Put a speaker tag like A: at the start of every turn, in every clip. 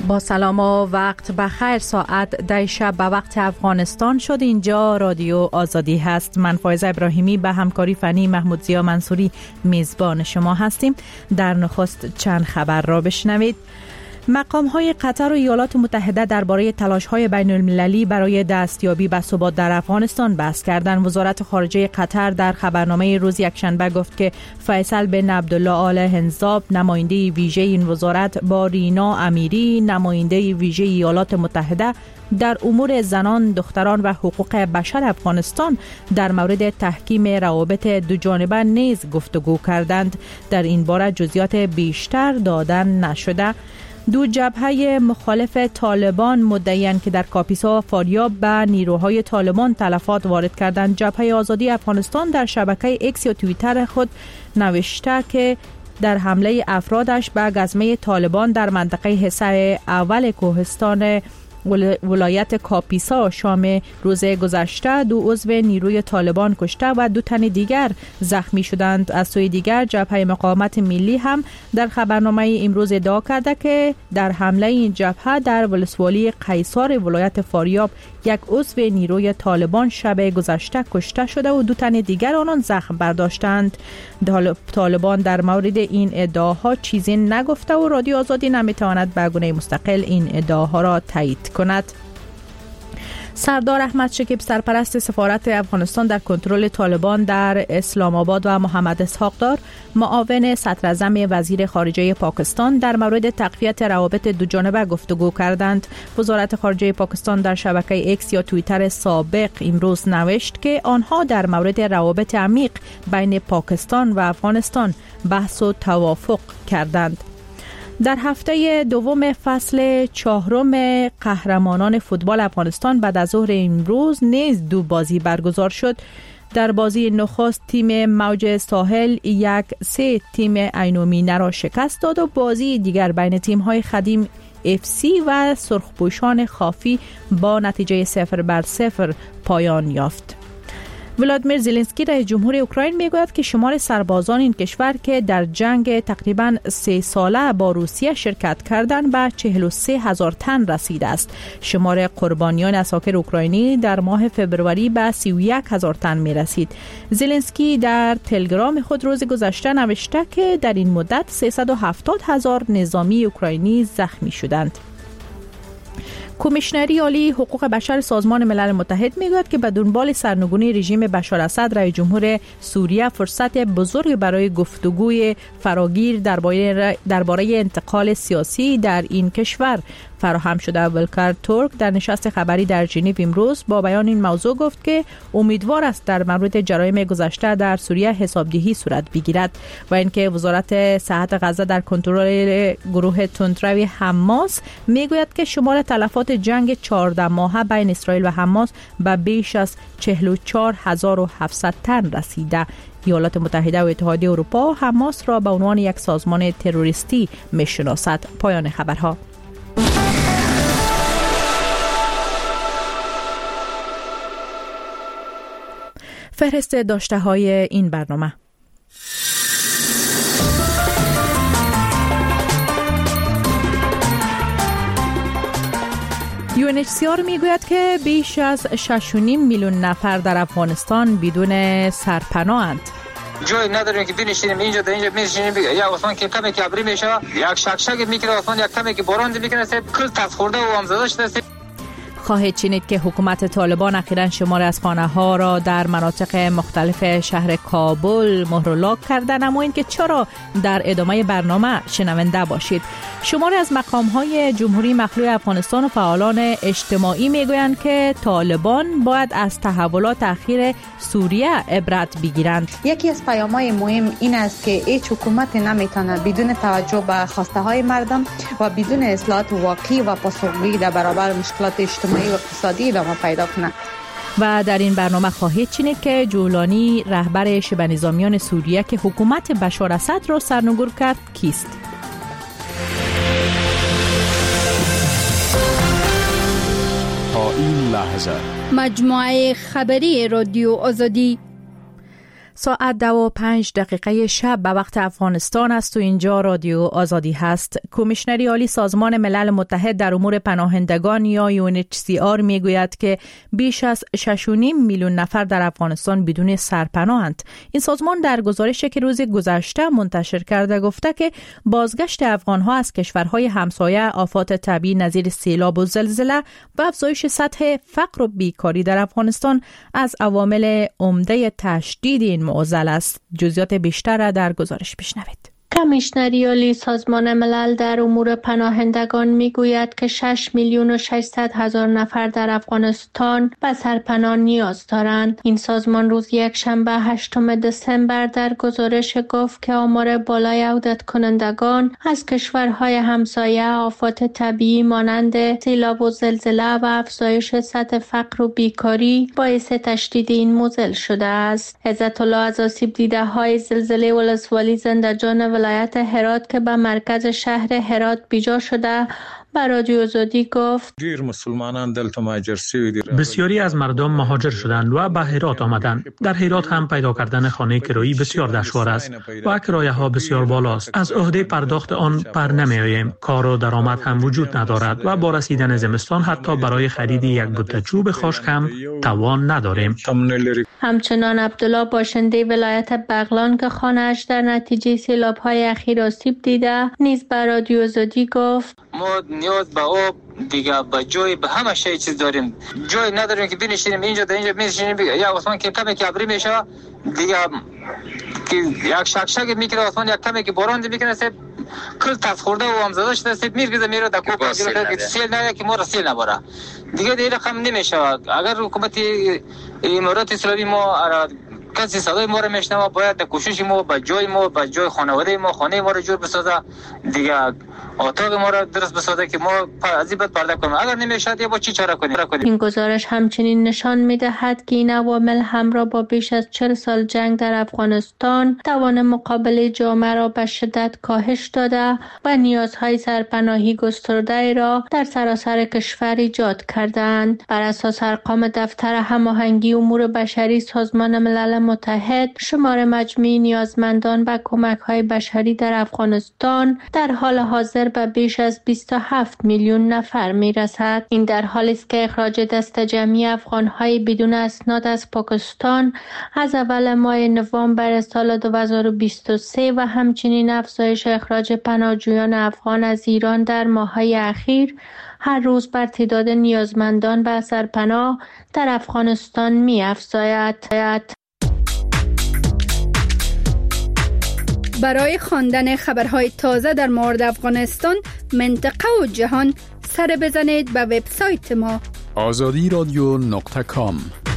A: با سلام و وقت بخیر. ساعت 10 شب به وقت افغانستان شد. اینجا رادیو آزادی هست. من فایزه ابراهیمی به همکاری فنی محمود زیا منصوری میزبان شما هستیم. در نخست چند خبر را بشنوید. مقام‌های قطر و ایالات متحده درباره تلاش‌های بین‌المللی برای دستیابی به ثبات در افغانستان بحث کردند. وزارت خارجه قطر در خبرنامه روز یکشنبه گفت که فیصل بن عبدالله آل هنزاب، نماینده ویژه این وزارت، با رینا امیری، نماینده ویژه ایالات متحده در امور زنان، دختران و حقوق بشر افغانستان در مورد تحکیم روابط دوجانبه نیز گفتگو کردند. در این باره جزئیات بیشتر دادن نشده. دو جبهه مخالف طالبان مدعی‌اند که در کاپیسا و فاریاب به نیروهای طالبان تلفات وارد کردند. جبهه آزادی افغانستان در شبکه ایکس یا توییتر خود نوشته که در حمله افرادش به گزمه طالبان در منطقه حصار اول کوهستان ولایت کاپیسا شام روز گذشته 2 عضو نیروی طالبان کشته و 2 تن دیگر زخمی شدند. از سوی دیگر جبهه مقاومت ملی هم در خبرنامه امروز ادعا کرده که در حمله این جبهه در ولسوالی قیصار ولایت فاریاب 1 عضو نیروی طالبان شب گذشته کشته شده و 2 تن دیگر آنان زخم برداشتند. طالبان در مورد این ادعاها چیزی نگفته و رادیو آزادی نمیتواند به گونه مستقل این ادعاها را تایید کند. سردار احمد شکیب سرپرست سفارت افغانستان در کنترل طالبان در اسلام آباد و محمد اسحاق دار معاون صدراعظم وزیر خارجه پاکستان در مورد تقویت روابط دوجانبه گفتگو کردند. وزارت خارجه پاکستان در شبکه ایکس یا توییتر سابق امروز نوشت که آنها در مورد روابط عمیق بین پاکستان و افغانستان بحث و توافق کردند. در هفته دوم فصل 4 قهرمانان فوتبال افغانستان بعد از ظهر امروز نیز 2 بازی برگزار شد. در بازی نخست تیم موج ساحل 1-3 تیم عینومینه را شکست داد و بازی دیگر بین تیم‌های خدیم FC و سرخپوشان خافی با نتیجه 0-0 پایان یافت. ولادیمیر زلنسکی رئیس جمهور اوکراین میگوید که شمار سربازان این کشور که در جنگ تقریباً 3 ساله با روسیه شرکت کردند به 43,000 تن رسیده است. شمار قربانیان عساکر اوکراینی در ماه فبروری به 31,000 تن می رسید. زلنسکی در تلگرام خود روز گذشته نوشته که در این مدت 370,000 نظامی اوکراینی زخمی شدند. کمیشنری عالی حقوق بشر سازمان ملل متحد میگوید که به دنبال سرنگونی رژیم بشار اسد رئیس جمهور سوریه فرصت بزرگی برای گفتگوی فراگیر درباره انتقال سیاسی در این کشور فراهم شده. ولکر تورک در نشست خبری در ژنو امروز با بیان این موضوع گفت که امیدوار است در مورد جرایم گذشته در سوریه حسابدهی صورت بگیرد و اینکه وزارت صحت غزه در کنترل گروه تندروی حماس میگوید که شمار تلفات جنگ 14 ماهه بین اسرائیل و حماس به بیش از 44,700 تن رسیده. ایالات متحده و اتحادیه اروپا حماس را به عنوان یک سازمان تروریستی میشناسد. پایان خبرها. فهرست داشته های این برنامه. UNHCR میگوید که بیش از 6.5 میلیون نفر در افغانستان بدون سرپناهند.
B: جای نداریم که بنشینیم اینجا در اینجا بنشینیم. یا آسمان که کمی که ابری میشه، یک شکشک میکنه آسمان، یک کمی که باران میکنه، کل تف خورده و همزده شده.
A: خواهید شنید که حکومت طالبان اخیراً شمار از خانه‌ها را در مناطق مختلف شهر کابل مهر و لاک کردند، اما اینکه چرا در ادامه برنامه شنونده باشید. شماری از مقام‌های جمهوری مخلوع افغانستان و فعالان اجتماعی میگویند که طالبان باید از تحولات اخیر سوریه عبرت بگیرند.
C: یکی از پیام‌های مهم این است که هیچ حکومت نمیتونه بدون توجه به خواسته‌های مردم و بدون اصلاحات واقعی و پاسخگویی در برابر مشکلات اجتماعی و اقتصادی ادامه پیدا کنه.
A: و در این برنامه خواهید شنید که جولانی رهبر شبه نظامیان سوریه که حکومت بشار اسد را سرنگون کرد کیست؟
D: تا این لحظه
E: مجموعه خبری رادیو آزادی.
A: ساعت 2:05 شب به وقت افغانستان است و اینجا رادیو آزادی هست. کمیشنری عالی سازمان ملل متحد در امور پناهندگان یا UNHCR میگوید که بیش از 6.5 میلیون نفر در افغانستان بدون سرپناهند. این سازمان در گزارشی که روز گذشته منتشر کرده گفته که بازگشت افغانها از کشورهای همسایه، آفات طبیعی نظیر سیلاب و زلزله و افزایش سطح فقر و بیکاری در افغانستان از عوامل عمده تشدید این معضل است. جزئیات بیشتر را در گزارش بشنوید.
D: کمیشنری عالی سازمان ملل در امور پناهندگان میگوید که 6,600,000 نفر در افغانستان به سرپناه نیاز دارند. این سازمان روز یکشنبه 8 دسامبر در گزارش گفت که آمار بالای عودت کنندگان از کشورهای همسایه، آفات طبیعی مانند سیلاب و زلزله و افزایش سطح فقر و بیکاری باعث تشدید این معضل شده است. عزت الله از آسیب دیده های زلزله ولسوالی زندجان ولایت هرات که به مرکز شهر هرات بیجا شده به رادیو آزادی گفت
E: بسیاری از مردم مهاجر شدند و به هرات آمدند. در هرات هم پیدا کردن خانه کرایی بسیار دشوار است و کرایه ها بسیار بالاست. از عهده پرداخت آن پر نمی آییم. کار و درآمد هم وجود ندارد و با رسیدن زمستان حتی برای خرید یک بوته چوب خشک هم توان نداریم.
D: همچنان عبدالله باشنده ولایت بغلان که خانه‌اش در نتیجه سیلاب‌های اخیر آسیب دیده نیز به رادیو آزادی گفت
B: ما نیاز به آب دیگه به جای به همه شی چیز داریم. جای نداریم که بنشینیم اینجا در اینجا میشینیم. یا آسمان که کمی که ابری میشه دیگه که یک شک میکنه آسمان یک کمی که باران میکنه سه کل تسخورده و همزده شده سه میرگزه میره در کوپا که سیل نه که ما را سیل نباره دیگه دیگه رقم نمیشه. اگر حکومت امارات اسلامی ما کسی صدای ما را میشنوه باید در کوشش ما به جای خانواده ما خانه ما را جور بسازه دیگه اتاق ما را درست بسازه که ما از این بعد پرده کنیم. اگر نمیشه یا با چی چاره کنیم.
D: این گزارش همچنین نشان میدهد که این عوامل همراه با بیش از 40 سال جنگ در افغانستان توان مقابله جامعه را به شدت کاهش داده و نیازهای سرپناهی گسترده را در سراسر کشور ایجاد کردند. بر اساس ارقام دفتر هماهنگی امور بشری سازمان ملل متحد شمار مجموعی نیازمندان به کمک‌های بشری در افغانستان در حال حاضر به بیش از 27 میلیون نفر میرسد. این در حالی است که اخراج دست جمعی افغان‌های بدون اسناد از پاکستان از اول ماه نوامبر سال 2023 و همچنین افزایش اخراج پناهجویان افغان از ایران در ماه‌های اخیر هر روز بر تعداد نیازمندان به سرپناه در افغانستان می‌افزاید.
F: برای خواندن خبرهای تازه در مورد افغانستان، منطقه و جهان سر بزنید به وبسایت ما
G: azadiradio.com.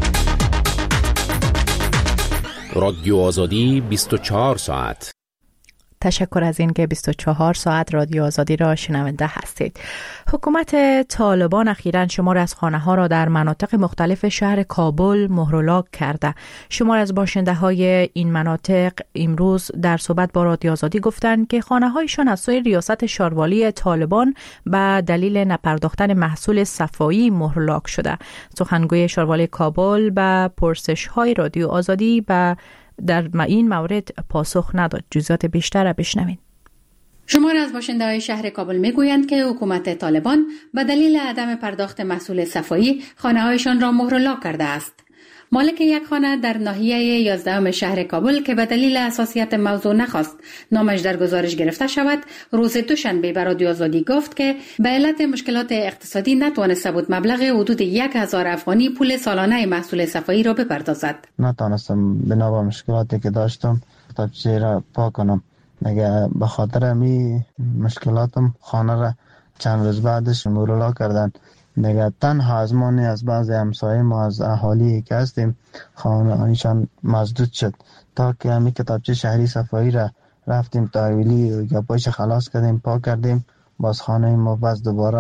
G: رادیو آزادی 24 ساعت.
A: تشکر از این که 24 ساعت رادیو آزادی را شنونده هستید. حکومت طالبان اخیراً شمار از خانه‌ها را در مناطق مختلف شهر کابل مهر و لاک کرده. شمار از باشنده‌های این مناطق امروز در صحبت با رادیو آزادی گفتند که خانه‌هایشان از سوی ریاست شاروالی طالبان به دلیل نپرداختن محصول صفایی مهر و لاک شده. سخنگوی شاروالی کابل به پرسش‌های رادیو آزادی در این مورد پاسخ نداد. جزئیات بیشتر را بشنوید.
H: شمار از باشنده‌های شهر کابل میگویند که حکومت طالبان به دلیل عدم پرداخت محصول صفایی خانه‌هایشان را مهر و لاک کرده است. مالک یک خانه در ناحیه 11 شهر کابل که به دلیل حساسیت موضوع نخواست نامش در گزارش گرفته شود، روز دوشنبه به رادیو آزادی گفت که به علت مشکلات اقتصادی نتوانسته بود مبلغ حدود 1000 افغانی پول سالانه محصول صفایی را بپردازد.
I: نتوانستم بنا به مشکلاتی که داشتم کتابچه را پاک کنم. مگه به خاطر می مشکلاتم خانه را چند روز بعدش مهر و لاک کردن. دیگه تنها از ما از بعضی همسایه ما از اهالی که هستیم خانه‌هایشان مسدود شد تا که همین کتابچه شهری صفایی را رفتیم تحویلی یا پایش خلاص کردیم پاک کردیم باز خانه ما باز دوباره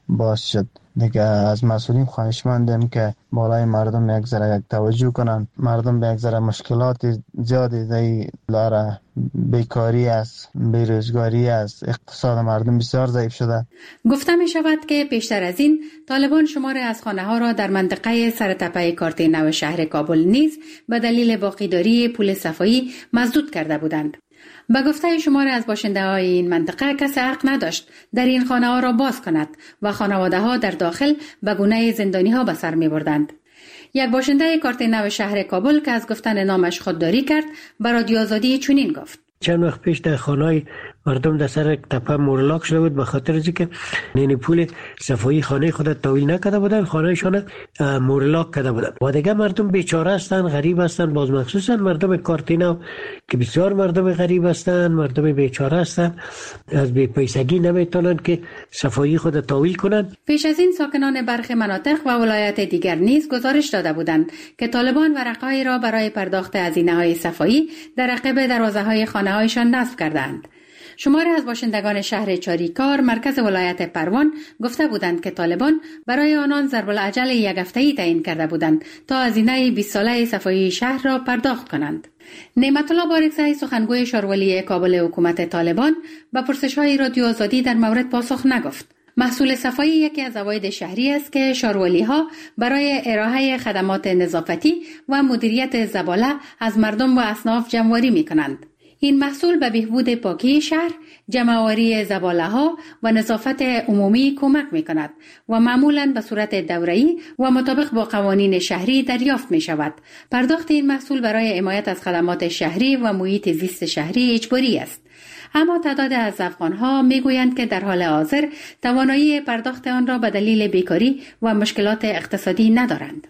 I: باز شد. دیگه از مسئولین خواهش مندیم که بالای مردم یک ذره یک توجه کنن. مردم به یک ذره مشکلات زیادی داره، بیکاری است، بیروزگاری است، اقتصاد مردم بسیار ضعیف شده.
H: گفته می شود که پیشتر از این طالبان شماری از خانه ها را در منطقه سرتپه کارت نو شهر کابل نیز به دلیل باقیداری پول صفایی مسدود کرده بودند. به گفته شماری از باشنده های این منطقه کسی حق نداشت در این خانه ها را باز کند و خانواده ها در داخل به گونه زندانی ها به سر می بردند. یک باشنده کارت نو شهر کابل که از گفتن نامش خودداری کرد به رادیو آزادی چنین گفت:
J: چند وقت پیش در خانه‌های مردم در سر تپه مورلاک شده بود به خاطر اینکه نین پول صفایی خانه خود تحویل نکرده بودن، خانه‌شان مورلاک کرده بودن و دیگه مردم بیچاره هستند، غریب هستند. باز مخصوصا مردم کارتینو که بسیار مردم غریب هستند، مردم بیچاره هستند، از بی پیسگی نمیتونن که صفایی خود تحویل کنند.
H: پیش از این ساکنان برخی مناطق و ولایات دیگر نیز گزارش داده بودند که طالبان ورقه‌ای را برای پرداخت هزینه‌های صفایی در عقب دروازه‌های خانه‌هایشان نصب کردند. شماری از باشندگان شهر چاریکار مرکز ولایت پروان گفته بودند که طالبان برای آنان ضرب العجل یک هفته‌ای تعیین کرده بودند تا هزینه 20 ساله صفایی شهر را پرداخت کنند. نعمت الله بارکزئی سخنگوی شارولی کابل حکومت طالبان به پرسش‌های رادیو آزادی در مورد پاسخ نگفت. محصول صفایی یکی از عواید شهری است که شارولی‌ها برای ارائه خدمات نظافتی و مدیریت زباله از مردم و اصناف جمع‌آوری می‌کنند. این محصول به بهبود پاکی شهر، جمع‌آوری زباله‌ها و نظافت عمومی کمک می‌کند و معمولاً به صورت دوره‌ای و مطابق با قوانین شهری دریافت می‌شود. پرداخت این محصول برای حمایت از خدمات شهری و محیط زیست شهری اجباری است. اما تعداد از افغان‌ها می‌گویند که در حال حاضر توانایی پرداخت آن را به دلیل بیکاری و مشکلات اقتصادی ندارند.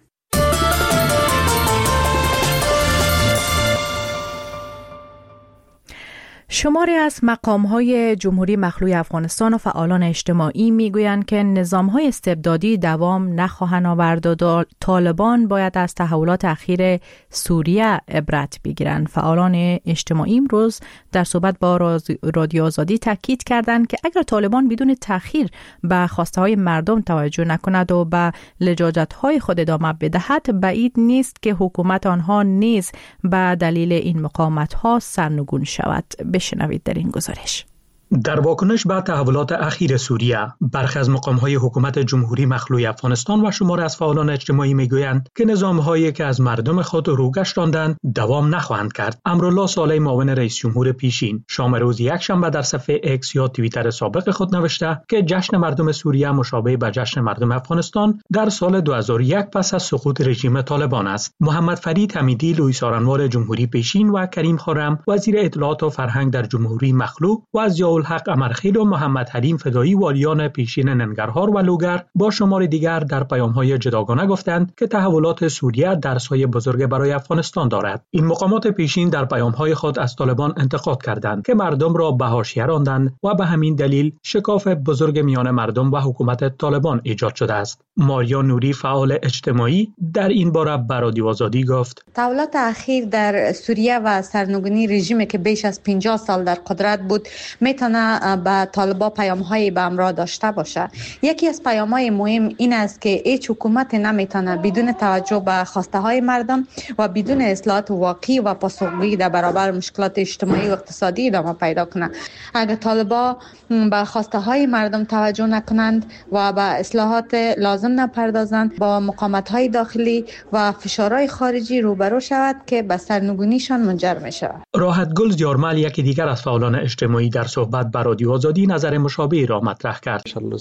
A: شماری از مقام‌های جمهوری مخلوع افغانستان و فعالان اجتماعی می‌گویند که نظام‌های استبدادی دوام نخواهند آورد و طالبان باید از تحولات اخیر سوریه عبرت بگیرند. فعالان اجتماعی امروز در صحبت با رادیو آزادی تاکید کردند که اگر طالبان بدون تأخیر به خواسته‌های مردم توجه نکند و به لجاجت‌های خود ادامه بدهد، بعید نیست که حکومت آنها نیز به دلیل این مقاومت‌ها سرنگون شود. بشنوید در این گزارش.
E: در واکنش به تحولات اخیر سوریه، برخی از مقام‌های حکومت جمهوری مخلوع افغانستان و شماری از فعالان اجتماعی می‌گویند که نظام‌هایی که از مردم خود رو گشتاندند دوام نخواهند کرد. امرالله صالح، معاون رئیس جمهور پیشین، شام روز یکشنبه در صفحه اکس یا توییتر سابق خود نوشته که جشن مردم سوریه مشابه به جشن مردم افغانستان در سال 2001 پس از سقوط رژیم طالبان است. محمد فرید حمیدی، لوئیس آرنوار جمهوری پیشین و کریم خرم، وزیر اطلاعات و فرهنگ در جمهوری مخلوع و از حق امرخیل و محمد حلیم فدایی، والیان پیشین ننگرهار و لوگر، با شمار دیگر در پیام‌های جداگانه گفتند که تحولات سوریه درس‌های بزرگ برای افغانستان دارد. این مقامات پیشین در پیام‌های خود از طالبان انتقاد کردند که مردم را به حاشیه راندند و به همین دلیل شکاف بزرگ میان مردم و حکومت طالبان ایجاد شده است. ماریا نوری، فعال اجتماعی، در این باره به رادیو آزادی گفت:
C: تحولات اخیر در سوریه و سرنگونی رژیمی که بیش از 50 سال در قدرت بود میتونه به طالبان پیام‌های به همراه داشته باشه. یکی از پیام‌های مهم این است که هیچ حکومت نمیتونه بدون توجه به خواسته‌های مردم و بدون اصلاحات واقعی و پاسخگویی در برابر مشکلات اجتماعی و اقتصادی ادامه پیدا کنه. اگر طالبان به خواسته‌های مردم توجه نکنند و به اصلاحات لازم نپردازند، با مقاومت‌های داخلی و فشارهای خارجی روبرو شود که به سرنگونیشان منجر میشه.
E: راحتگل زیارمل، یکی دیگر از فعالان اجتماعی، در صحبت با رادیو آزادی نظر مشابهی را مطرح کرد.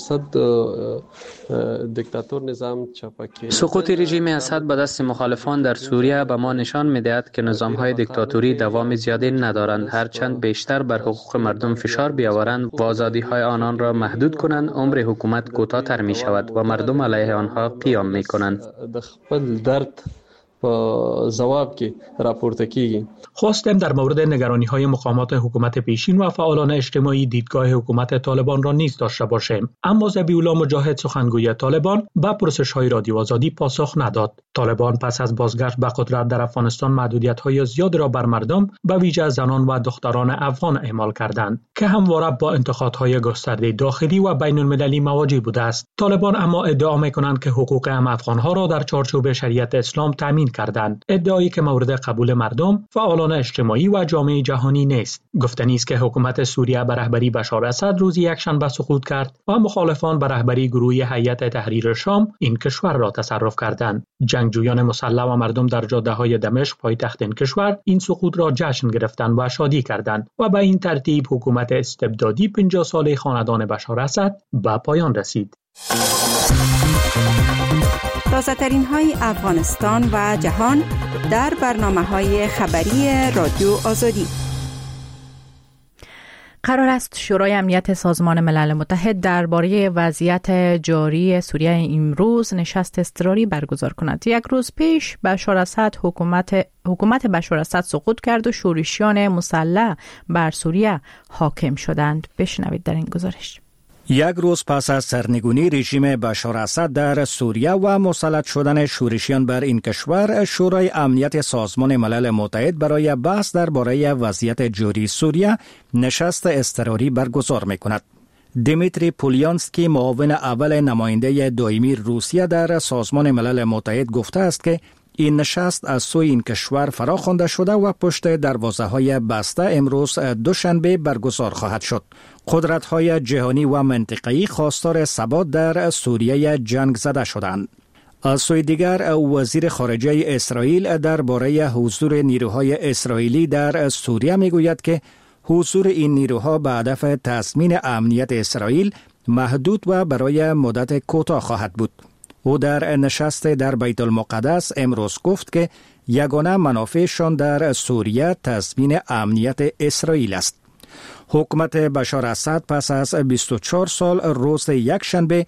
K: سقوط رژیم اسد به دست مخالفان در سوریه به ما نشان می‌دهد که نظام‌های دیکتاتوری دوام زیادی ندارند. هرچند بیشتر بر حقوق مردم فشار بیاورند و آزادی‌های آنان را محدود کنند، عمر حکومت کوتاه‌تر می‌شود و مردم علیه آنها قیام می‌کنند.
L: په ځواب کې راپورته کیږي.
E: خواستیم در مورد نگرانی‌های مقامات حکومت پیشین و فعالان اجتماعی دیدگاه حکومت طالبان را نیز داشته باشیم، اما ذبیح‌الله مجاهد سخنگوی طالبان به پرسش‌های رادیو آزادی پاسخ نداد. طالبان پس از بازگشت به قدرت در افغانستان محدودیت‌های زیاد را بر مردم به ویژه زنان و دختران افغان اعمال کردند که همواره با انتقادهای گسترده داخلی و بین‌المللی مواجه بوده است. طالبان اما ادعا می‌کنند که حقوق هم افغان‌ها را در چارچوب شریعت اسلام تامین کردند، ادعایی که مورد قبول مردم، فعالان اجتماعی و جامعه جهانی نیست. گفتنی است که حکومت سوریه به رهبری بشار اسد روز یکشنبه سقوط کرد و مخالفان به رهبری گروه هیئت تحریر شام این کشور را تصرف کردند. جنگجویان مسلح و مردم در جاده‌های دمشق پایتخت این کشور این سقوط را جشن گرفتند و شادی کردند و به این ترتیب حکومت استبدادی 50 ساله خاندان بشار اسد به پایان رسید.
M: تازه‌ترین های افغانستان و جهان در برنامه‌های خبری رادیو آزادی.
A: قرار است شورای امنیت سازمان ملل متحد درباره وضعیت جاری سوریه امروز نشست اضطراری برگزار کند. یک روز پیش بشار اسد حکومت بشار اسد سقوط کرد و شورشیان مسلح بر سوریه حاکم شدند. بشنوید در این گزارش.
N: یک روز پس از سرنگونی رژیم بشار اسد در سوریه و مسلط شدن شورشیان بر این کشور، شورای امنیت سازمان ملل متحد برای بحث درباره وضعیت جاری سوریه نشست اضطراری برگزار می‌کند. دیمیتری پولیانسکی، معاون اول نماینده دائمی روسیه در سازمان ملل متحد، گفته است که این نشست از سوی این کشور فراخوانده شده و پشت دروازه‌های بسته امروز دوشنبه برگزار خواهد شد. قدرت‌های جهانی و منطقه‌ای خواستار ثبات در سوریه جنگ زده شدند. از سوی دیگر وزیر خارجه اسرائیل درباره حضور نیروهای اسرائیلی در سوریه میگوید که حضور این نیروها به هدف تضمین امنیت اسرائیل محدود و برای مدت کوتاه خواهد بود. او در نشست در بیت المقدس امروز گفت که یگانه منافعشان در سوریه تضمین امنیت اسرائیل است. حکومت بشار اسد پس از 24 سال روز یکشنبه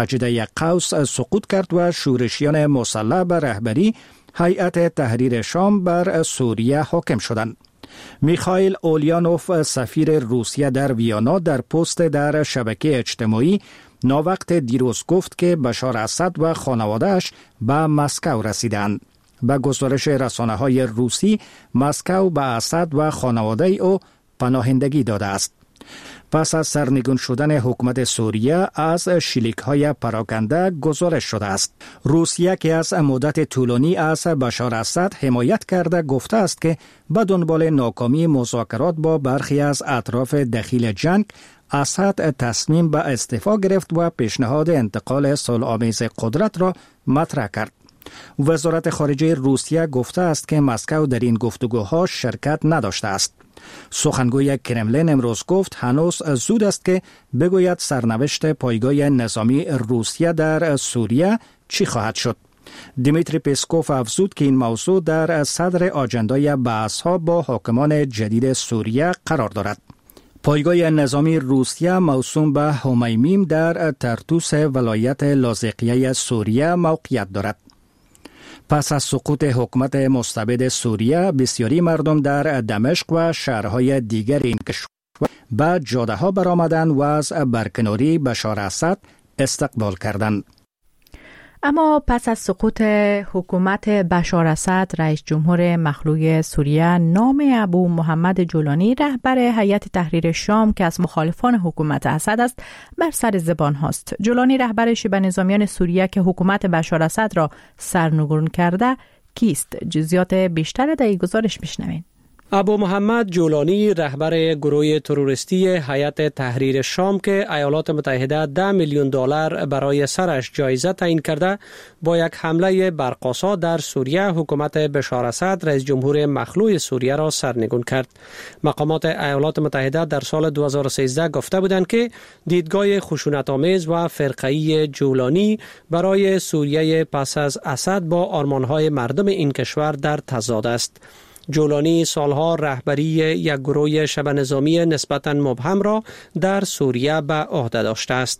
N: 18 قوس سقوط کرد و شورشیان مسلح به رهبری هیئت تحریر شام بر سوریه حاکم شدند. میخائیل اولیانوف، سفیر روسیه در ویانا، در پست در شبکه اجتماعی ناوقت دیروز گفت که بشار اسد و خانواده‌اش به مسکو رسیدند. به گزارش رسانه‌های روسی، مسکو به اسد و خانواده او پناهندگی داده است. پس از سرنگون شدن حکومت سوریه از شلیک‌های پراکنده گزارش شده است. روسیه که از مدت طولانی از بشار اسد حمایت کرده گفته است که به دنبال ناکامی مذاکرات با برخی از اطراف دخیل جنگ، اسد تصمیم به استعفا گرفت و پیشنهاد انتقال صلح‌آمیز قدرت را مطرح کرد. وزارت خارجه روسیه گفته است که مسکو در این گفتگوها شرکت نداشته است. سخنگوی کرملین امروز گفت هنوز زود است که بگوید سرنوشت پایگاه نظامی روسیه در سوریه چی خواهد شد. دیمیتری پسکوف افزود که این موضوع در صدر آجندای بحث‌ها با حاکمان جدید سوریه قرار دارد. پایگاه نظامی روسیه موسوم به همیمیم در ترتوس ولایت لاذقیه سوریه موقعیت دارد. پس از سقوط حکومت مستبد سوریه، بسیاری مردم در دمشق و شهرهای دیگر این کشور به جاده‌ها برآمدند و از برکناری بشار اسد استقبال کردند.
A: اما پس از سقوط حکومت بشار اسد، رئیس جمهور مخلوع سوریه نام ابو محمد جولانی، رهبر هیئت تحریر شام که از مخالفان حکومت اسد است، بر سر زبان هاست. جولانی رهبر شبه نظامیان سوریه که حکومت بشار اسد را سرنگون کرده کیست؟ جزئیات بیشتر در این گزارش بشنوید.
L: ابو محمد جولانی رهبر گروه تروریستی هیئت تحریر شام که ایالات متحده 10 میلیون دلار برای سرش جایزه تعیین کرده، با یک حمله برق‌آسا در سوریه حکومت بشار اسد، رئیس جمهور مخلوع سوریه را سرنگون کرد. مقامات ایالات متحده در سال 2013 گفته بودند که دیدگاه خشونت‌آمیز و فرقه‌ای جولانی برای سوریه پس از اسد با آرمان‌های مردم این کشور در تضاد است. جولانی سالها رهبری یک گروه شبه نظامی نسبتاً مبهم را در سوریه به عهده داشته است.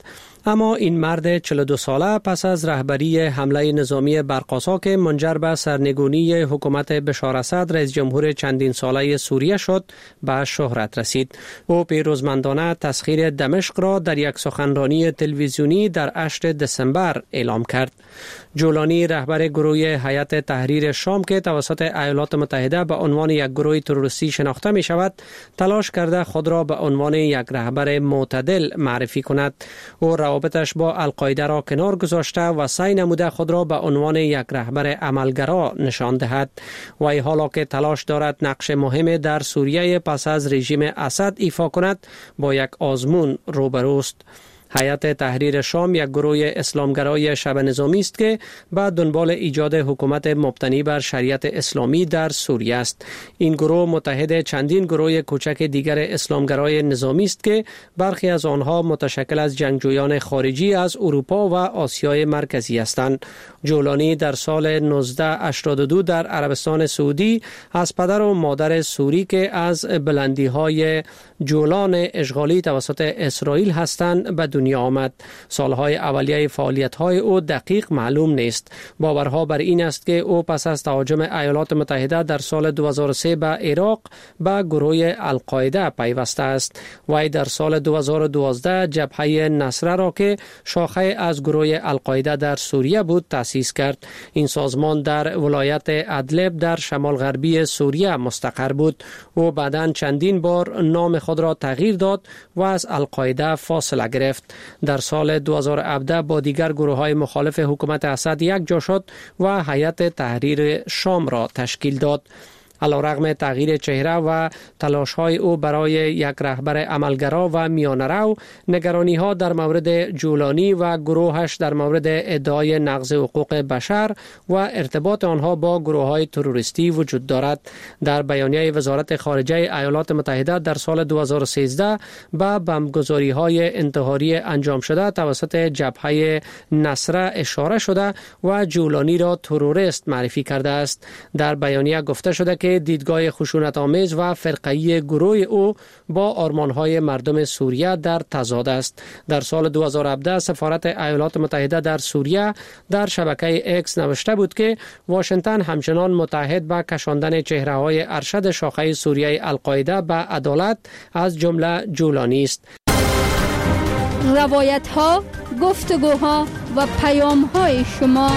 L: اما این مرد 42 ساله پس از رهبری حمله نظامی برقاسا که منجر به سرنگونی حکومت بشار اسد رئیس جمهور چندین ساله سوریه شد به شهرت رسید. او پیروزمندانه تسخیر دمشق را در یک سخنرانی تلویزیونی در 8 دسامبر اعلام کرد. جولانی رهبر گروه هیئت تحریر شام که توسط ایالات متحده به عنوان یک گروه تروریستی شناخته می شود، تلاش کرده خود را به عنوان یک رهبر معتدل معرفی کند. او روابطش با القاعده را کنار گذاشته و سعی نموده خود را به عنوان یک رهبر عملگرا نشان دهد. وی حالا که تلاش دارد نقش مهم در سوریه پس از رژیم اسد ایفا کند، با یک آزمون روبروست. هیئت تحریر شام یک گروه اسلامگرای شبه نظامی است که به دنبال ایجاد حکومت مبتنی بر شریعت اسلامی در سوریه است. این گروه متحد چندین گروه کوچک دیگر اسلامگرای نظامی است که برخی از آنها متشکل از جنگجویان خارجی از اروپا و آسیای مرکزی هستند. جولانی در سال 1982 در عربستان سعودی از پدر و مادر سوری که از بلندی‌های جولان اشغالی توسط اسرائیل هستند به دنیا آمد. سالهای اولیه فعالیت‌های او دقیق معلوم نیست. باورها بر این است که او پس از تهاجم ایالات متحده در سال 2003 به عراق به گروه القاعده پیوسته است. وی در سال 2012 جبهه نصره را که شاخه از گروه القاعده در سوریه بود تأسیس کرد. این سازمان در ولایت ادلب در شمال غربی سوریه مستقر بود. او بعداً چندین بار نام خود را تغییر داد و از القاعده فاصله گرفت. در سال 2017 با دیگر گروه‌های مخالف حکومت اسد یک جا شد و هیئت تحریر شام را تشکیل داد. علیرغم تغییر چهره و تلاش‌های او برای یک رهبر عملگرا و میانه‌رو، نگرانی‌ها در مورد جولانی و گروهش در مورد ادعای نقض حقوق بشر و ارتباط آنها با گروه‌های تروریستی وجود دارد. در بیانیه وزارت خارجه ایالات متحده در سال 2013 به بمبگذاری‌های انتحاری انجام شده توسط جبهه نصره اشاره شده و جولانی را تروریست معرفی کرده است. در بیانیه گفته شده که دیدگاه خشونت‌آمیز و فرقه‌ای گروه او با آرمان‌های مردم سوریه در تضاد است. در سال 2017 سفارت ایالات متحده در سوریه در شبکه اکس نوشته بود که واشنگتن همچنان متحد به کشاندن چهره‌های ارشد شاخه سوریه القاعده به عدالت از جمله جولانی است.
F: روایت‌ها، گفتگوها و پیام‌های شما.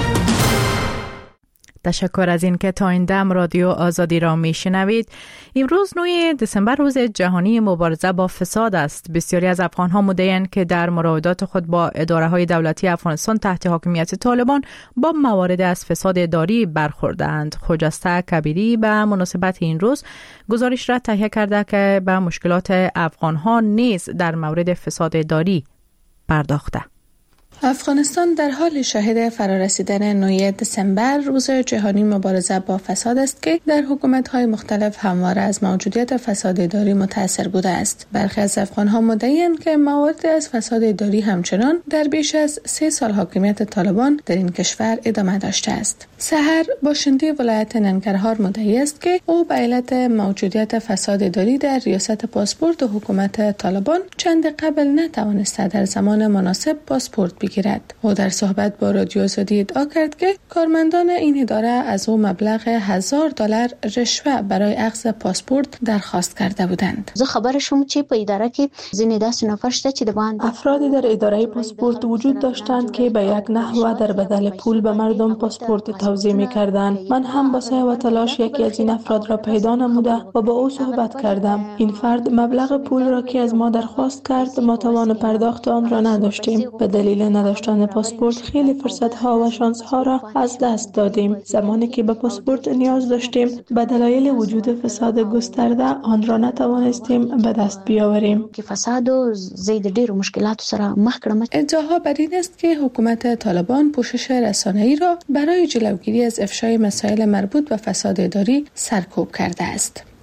A: تشکر از این که تا این دم رادیو آزادی را می شنوید. امروز 9 دسامبر روز جهانی مبارزه با فساد است. بسیاری از افغان‌ها مدعی‌اند که در مراودات خود با اداره‌های دولتی افغانستان تحت حاکمیت طالبان با موارد از فساد اداری برخورده‌اند. خجسته کبیری به مناسبت این روز گزارش را تهیه کرده که به مشکلات افغان‌ها نیز در مورد فساد اداری پرداخته.
O: افغانستان در حال شاهد فرارسیدن 9 دسامبر روز جهانی مبارزه با فساد است که در حکومت‌های مختلف همواره از موجودیت فساد اداری متأثر بوده است. برخی از افغان‌ها مدعی‌اند که موارد از فساد اداری همچنان در بیش از 3 سال حاکمیت طالبان در این کشور ادامه داشته است. سحر باشنده ولایت ننگرهار مدعی است که او به علت موجودیت فساد اداری در ریاست پاسپورت و حکومت طالبان چند قبل نتوانسته در زمان مناسب پاسپورت بگیرد. او در صحبت با رادیو آزادی ادعا کرد که کارمندان این اداره از او مبلغ $1000 رشوه برای اخذ پاسپورت درخواست کرده بودند.
P: زه خبرشم چې په اداره کې ځینې داسې نفر شته چې د باندې
Q: افرادی در اداره پاسپورت وجود داشتند که به یک نحو در بدل پول به مردم پاسپورت توزیع می‌کردند. من هم با سعی و تلاش یکی از این افراد را پیدا نموده و با او صحبت کردم. این فرد مبلغ پول را که از ما درخواست کرد ما توان پرداخت آن را نداشتیم. به دلیل نداشتن پاسپورت خیلی فرصت‌ها و شانس‌ها را از دست دادیم. زمانی که به پاسپورت نیاز داشتیم به دلایل وجود فساد گسترده آن را نتوانستیم به دست بیاوریم.
P: که فساد و زید ډیرو مشکلاتو سره مخ کړم.
O: ادعاها بر این است که حکومت طالبان پوشش رسانه‌ای را برای جلوگیری از افشای مسائل مربوط به فساد اداری سرکوب کرده است.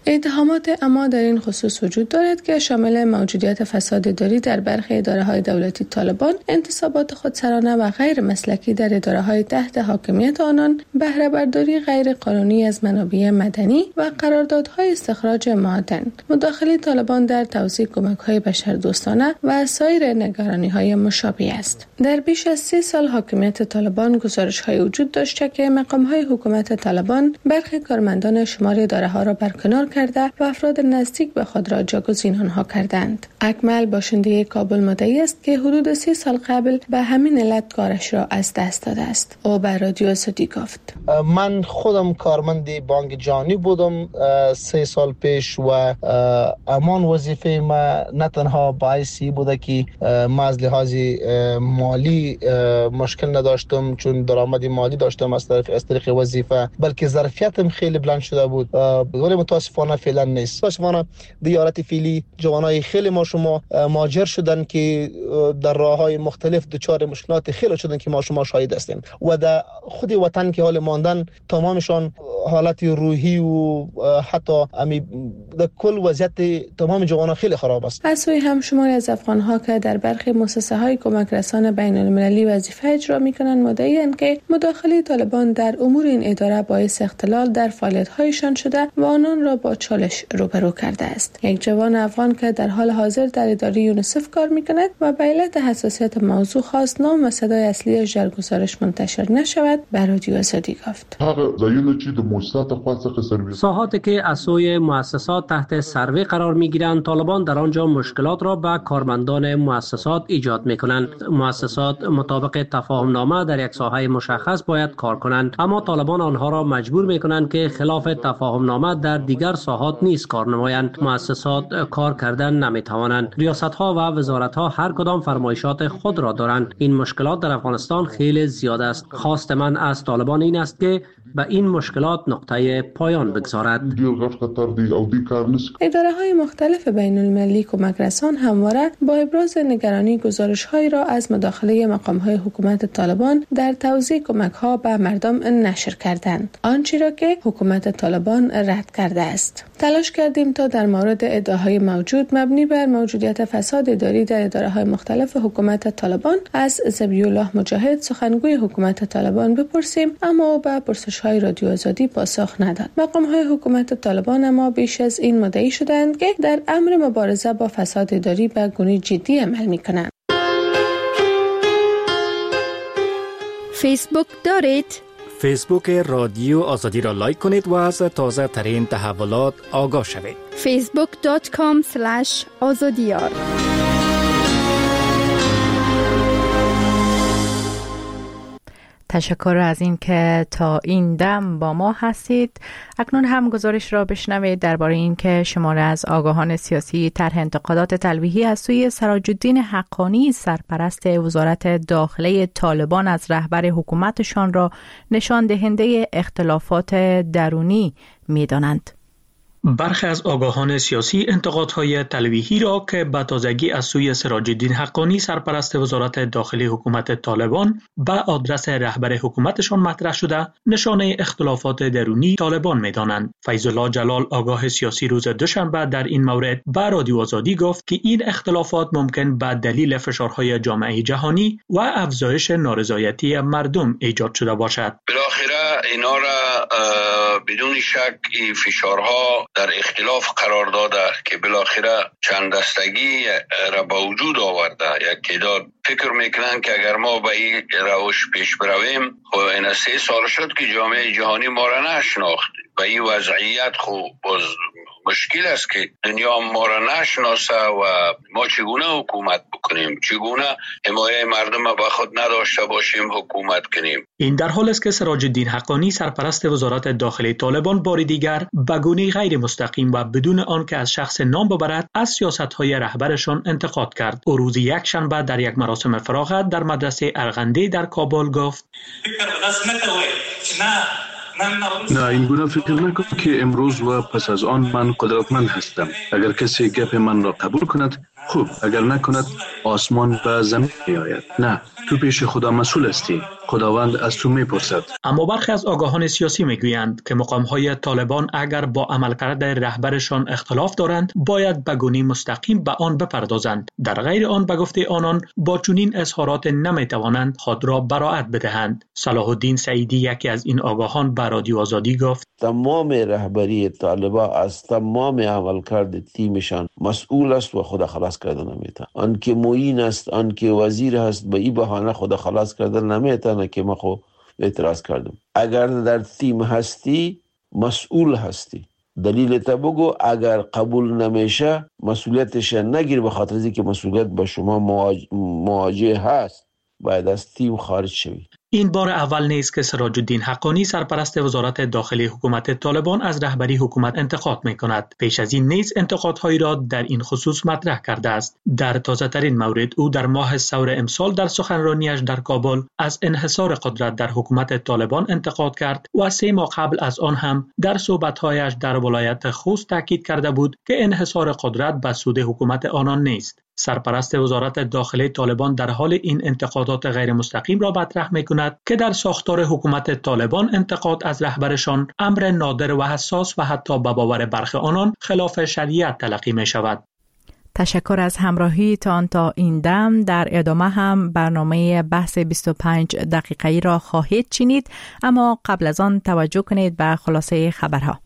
O: اتهامات اما در این خصوص وجود دارد که شامل موجودیت فساد اداری در برخی اداره‌های دولتی طالبان، انتصابات خودسرانه و غیر مسلکی در اداره‌های تحت حاکمیت آنان، بهره برداری غیر قانونی از منابع مدنی و قراردادهای استخراج معادن، مداخله طالبان در توزیع کمک‌های بشردوستانه و سایر نگرانی‌های مشابه است. در بیش از 3 سال حاکمیت طالبان گزارش‌های وجود داشته که مقام‌های حکومت طالبان برخی کارمندان شمار اداره‌ها را برکنار کرده و افراد نزدیک به خود را جاگزین آنها کردند. اکمل باشنده کابل مدعی است که حدود 3 سال قبل به همین علت کارش را از دست داده است. او به رادیو آزادی گفت:
R: من خودم کارمند بانک جهانی بودم 3 سال پیش و امان وظیفه ما نه تنها باعثی بوده که ما از لحاظ مالی مشکل نداشتم چون درآمد مالی داشتم از طریق وظیفه، بلکه ظرفیتم خیلی بلند شده بود. ولی متاسفانه فعلا نیست. متاسفانه دیارت فعلی جوانای خیلی ما شما مهاجر شدن که در راههای مختلف دچار مشکلات خیلی شدن که ما شما شاهد هستیم و در خود وطن که حال ماندن تمامشان حالت روحی و حتی در کل وضعیت تمام جوانان خیلی خراب است.
O: از سوی هم شماری از افغان‌ها که در برخی مؤسسه‌های کمک رسان بین‌المللی وظیفه اجرا می‌کنند مدعی‌اند که مداخله طالبان در امور این اداره باعث اختلال در فعالیت‌هایشان شده و آنان را با چالش روبرو کرده است. یک جوان افغان که در حال حاضر در اداره یونیسف کار می‌کند و به علت حساسیت موضوع خواست نام و صدای اصلیش در گزارش منتشر نشود، به رادیو آزادی گفت:
L: ساحاتی که از سوی مؤسسات تحت سروی قرار می‌گیرند، طالبان در آنجا مشکلات را به کارمندان مؤسسات ایجاد می‌کنند. مؤسسات مطابق تفاهم‌نامه در یک ساحه مشخص باید کار کنند، اما طالبان آنها را مجبور می‌کنند که خلاف تفاهم‌نامه در دیگر ساحات نیز کار نمایند. مؤسسات کار کردن نمی‌توانند. ریاست‌ها و وزارت‌ها هر کدام فرمایشات خود را دارند. این مشکلات در افغانستان خیلی زیاد است. خواست من از طالبان این است که به این مشکلات نقطه پایان بگذارد.
O: اداره‌های مختلف بین‌المللی کمک رسان همواره با ابراز نگرانی گزارش‌هایی را از مداخله مقام‌های حکومت طالبان در توزیع کمک‌ها به مردم نشر کردند، آنچه را که حکومت طالبان رد کرده است. تلاش کردیم تا در مورد ادعاهای موجود مبنی بر موجودیت فساد اداری در اداره‌های مختلف حکومت طالبان از ذبیح‌الله مجاهد، سخنگوی حکومت طالبان، بپرسیم، اما او به پرسش‌های رادیو آزادی پاسخ نداد. مقام‌های حکومت طالبان اما بیش از این مدعی شدند که در امر مبارزه با فساد اداری به گونه جدی عمل می‌کنند.
F: فیسبوک دارید؟
N: فیسبوک رادیو آزادی را لایک کنید و از تازه ترین تحولات آگاه شوید.
F: facebook.com/azadiyar.
A: تشکر از این که تا این دم با ما هستید. اکنون هم گزارش را بشنوید درباره این که شماره از آگاهان سیاسی طرح انتقادات تلویحی از سوی سراج الدین حقانی، سرپرست وزارت داخله طالبان، از رهبر حکومتشان را نشان دهنده اختلافات درونی می‌دانند.
E: برخی از آگاهان سیاسی انتقادهای تلویحی را که به تازگی از سوی سراج الدین حقانی، سرپرست وزارت داخلی حکومت طالبان، به آدرس رهبر حکومتشان مطرح شده نشانه اختلافات درونی طالبان می‌دانند. فیض الله جلال، آگاه سیاسی، روز دوشنبه در این مورد به رادیو آزادی گفت که این اختلافات ممکن به دلیل فشارهای جامعه جهانی و افزایش نارضایتی مردم ایجاد شده باشد.
S: بالاخره اینا را بدون شک این فشارها در اختلاف قرار داده که بالاخره چند دستگی را به وجود آورده. یک تعداد فکر میکنن که اگر ما به این روش پیش برویم، خب این 3 سال شد که جامعه جهانی ما را نشناخت. به این وضعیت خب باز مشکل است که دنیا ما را نشناسه و ما چگونه حکومت بکنیم، چگونه حمایه مردم به خود نداشته باشیم حکومت کنیم.
E: این در حال است که سراج الدین حقانی، سرپرست وزارت داخلی طالبان، بار دیگر به گونه غیر مستقیم و بدون آنکه از شخص نام ببرد از سیاست‌های رهبرشان انتقاد کرد. او روز یکشنبه در یک مراسم فراغت در مدرسه ارغنده در کابل گفت:
T: نه، این گونه فکر نکن که امروز و پس از آن من قدرتمند هستم. اگر کسی گپ من را قبول کند خوب، اگر نکند آسمان به زمین می آید. نه، تو پیش خدا مسئول هستی. خداوند از تو میپرسد.
E: اما برخی از آگاهان سیاسی میگویند که مقام‌های طالبان اگر با عملکرد رهبرشان اختلاف دارند باید به گونه مستقیم به آن بپردازند. در غیر آن به گفته آنان با چنین اظهارات نمیتوانند خود را براءت بدهند. صلاح الدین سعیدی یکی از این آگاهان به رادیو آزادی گفت
U: تمام رهبری طالبان از تمام عملکرد تیمشان مسئول است و خود خلاص کردن نمیتونه. آن که معین است، آن که وزیر هست، به این بهانه خود خلاص کردن نمیتونه که ما خو اعتراض کردم. اگر در تیم هستی مسئول هستی. دلیل تا بگو، اگر قبول نمیشه مسئولیتش نگیر، به خاطر اینکه مسئولیت با شما مواجه هست، باید از تیم خارج شوی.
E: این بار اول نیست که سراج الدین حقانی سرپرست وزارت داخلی حکومت طالبان از رهبری حکومت انتقاد می‌کند. پیش از این نیز انتقادهایی را در این خصوص مطرح کرده است. در تازه‌ترین مورد او در ماه ثور امسال در سخنرانیش در کابل از انحصار قدرت در حکومت طالبان انتقاد کرد و 3 ماه قبل از آن هم در صحبت‌هایش در ولایت خوست تاکید کرده بود که انحصار قدرت به سود حکومت آنان نیست. سرپرست وزارت داخلی طالبان در حال این انتقادات غیر مستقیم را مطرح می‌کند که در ساختار حکومت طالبان انتقاد از رهبرشان امر نادر و حساس و حتی به باور برخی آنان خلاف شریعت تلقی می‌شود.
A: تشکر از همراهی تا این دم. در ادامه هم برنامه بحث 25 دقیقه‌ای را خواهید شنید، اما قبل از آن توجه کنید به خلاصه خبرها.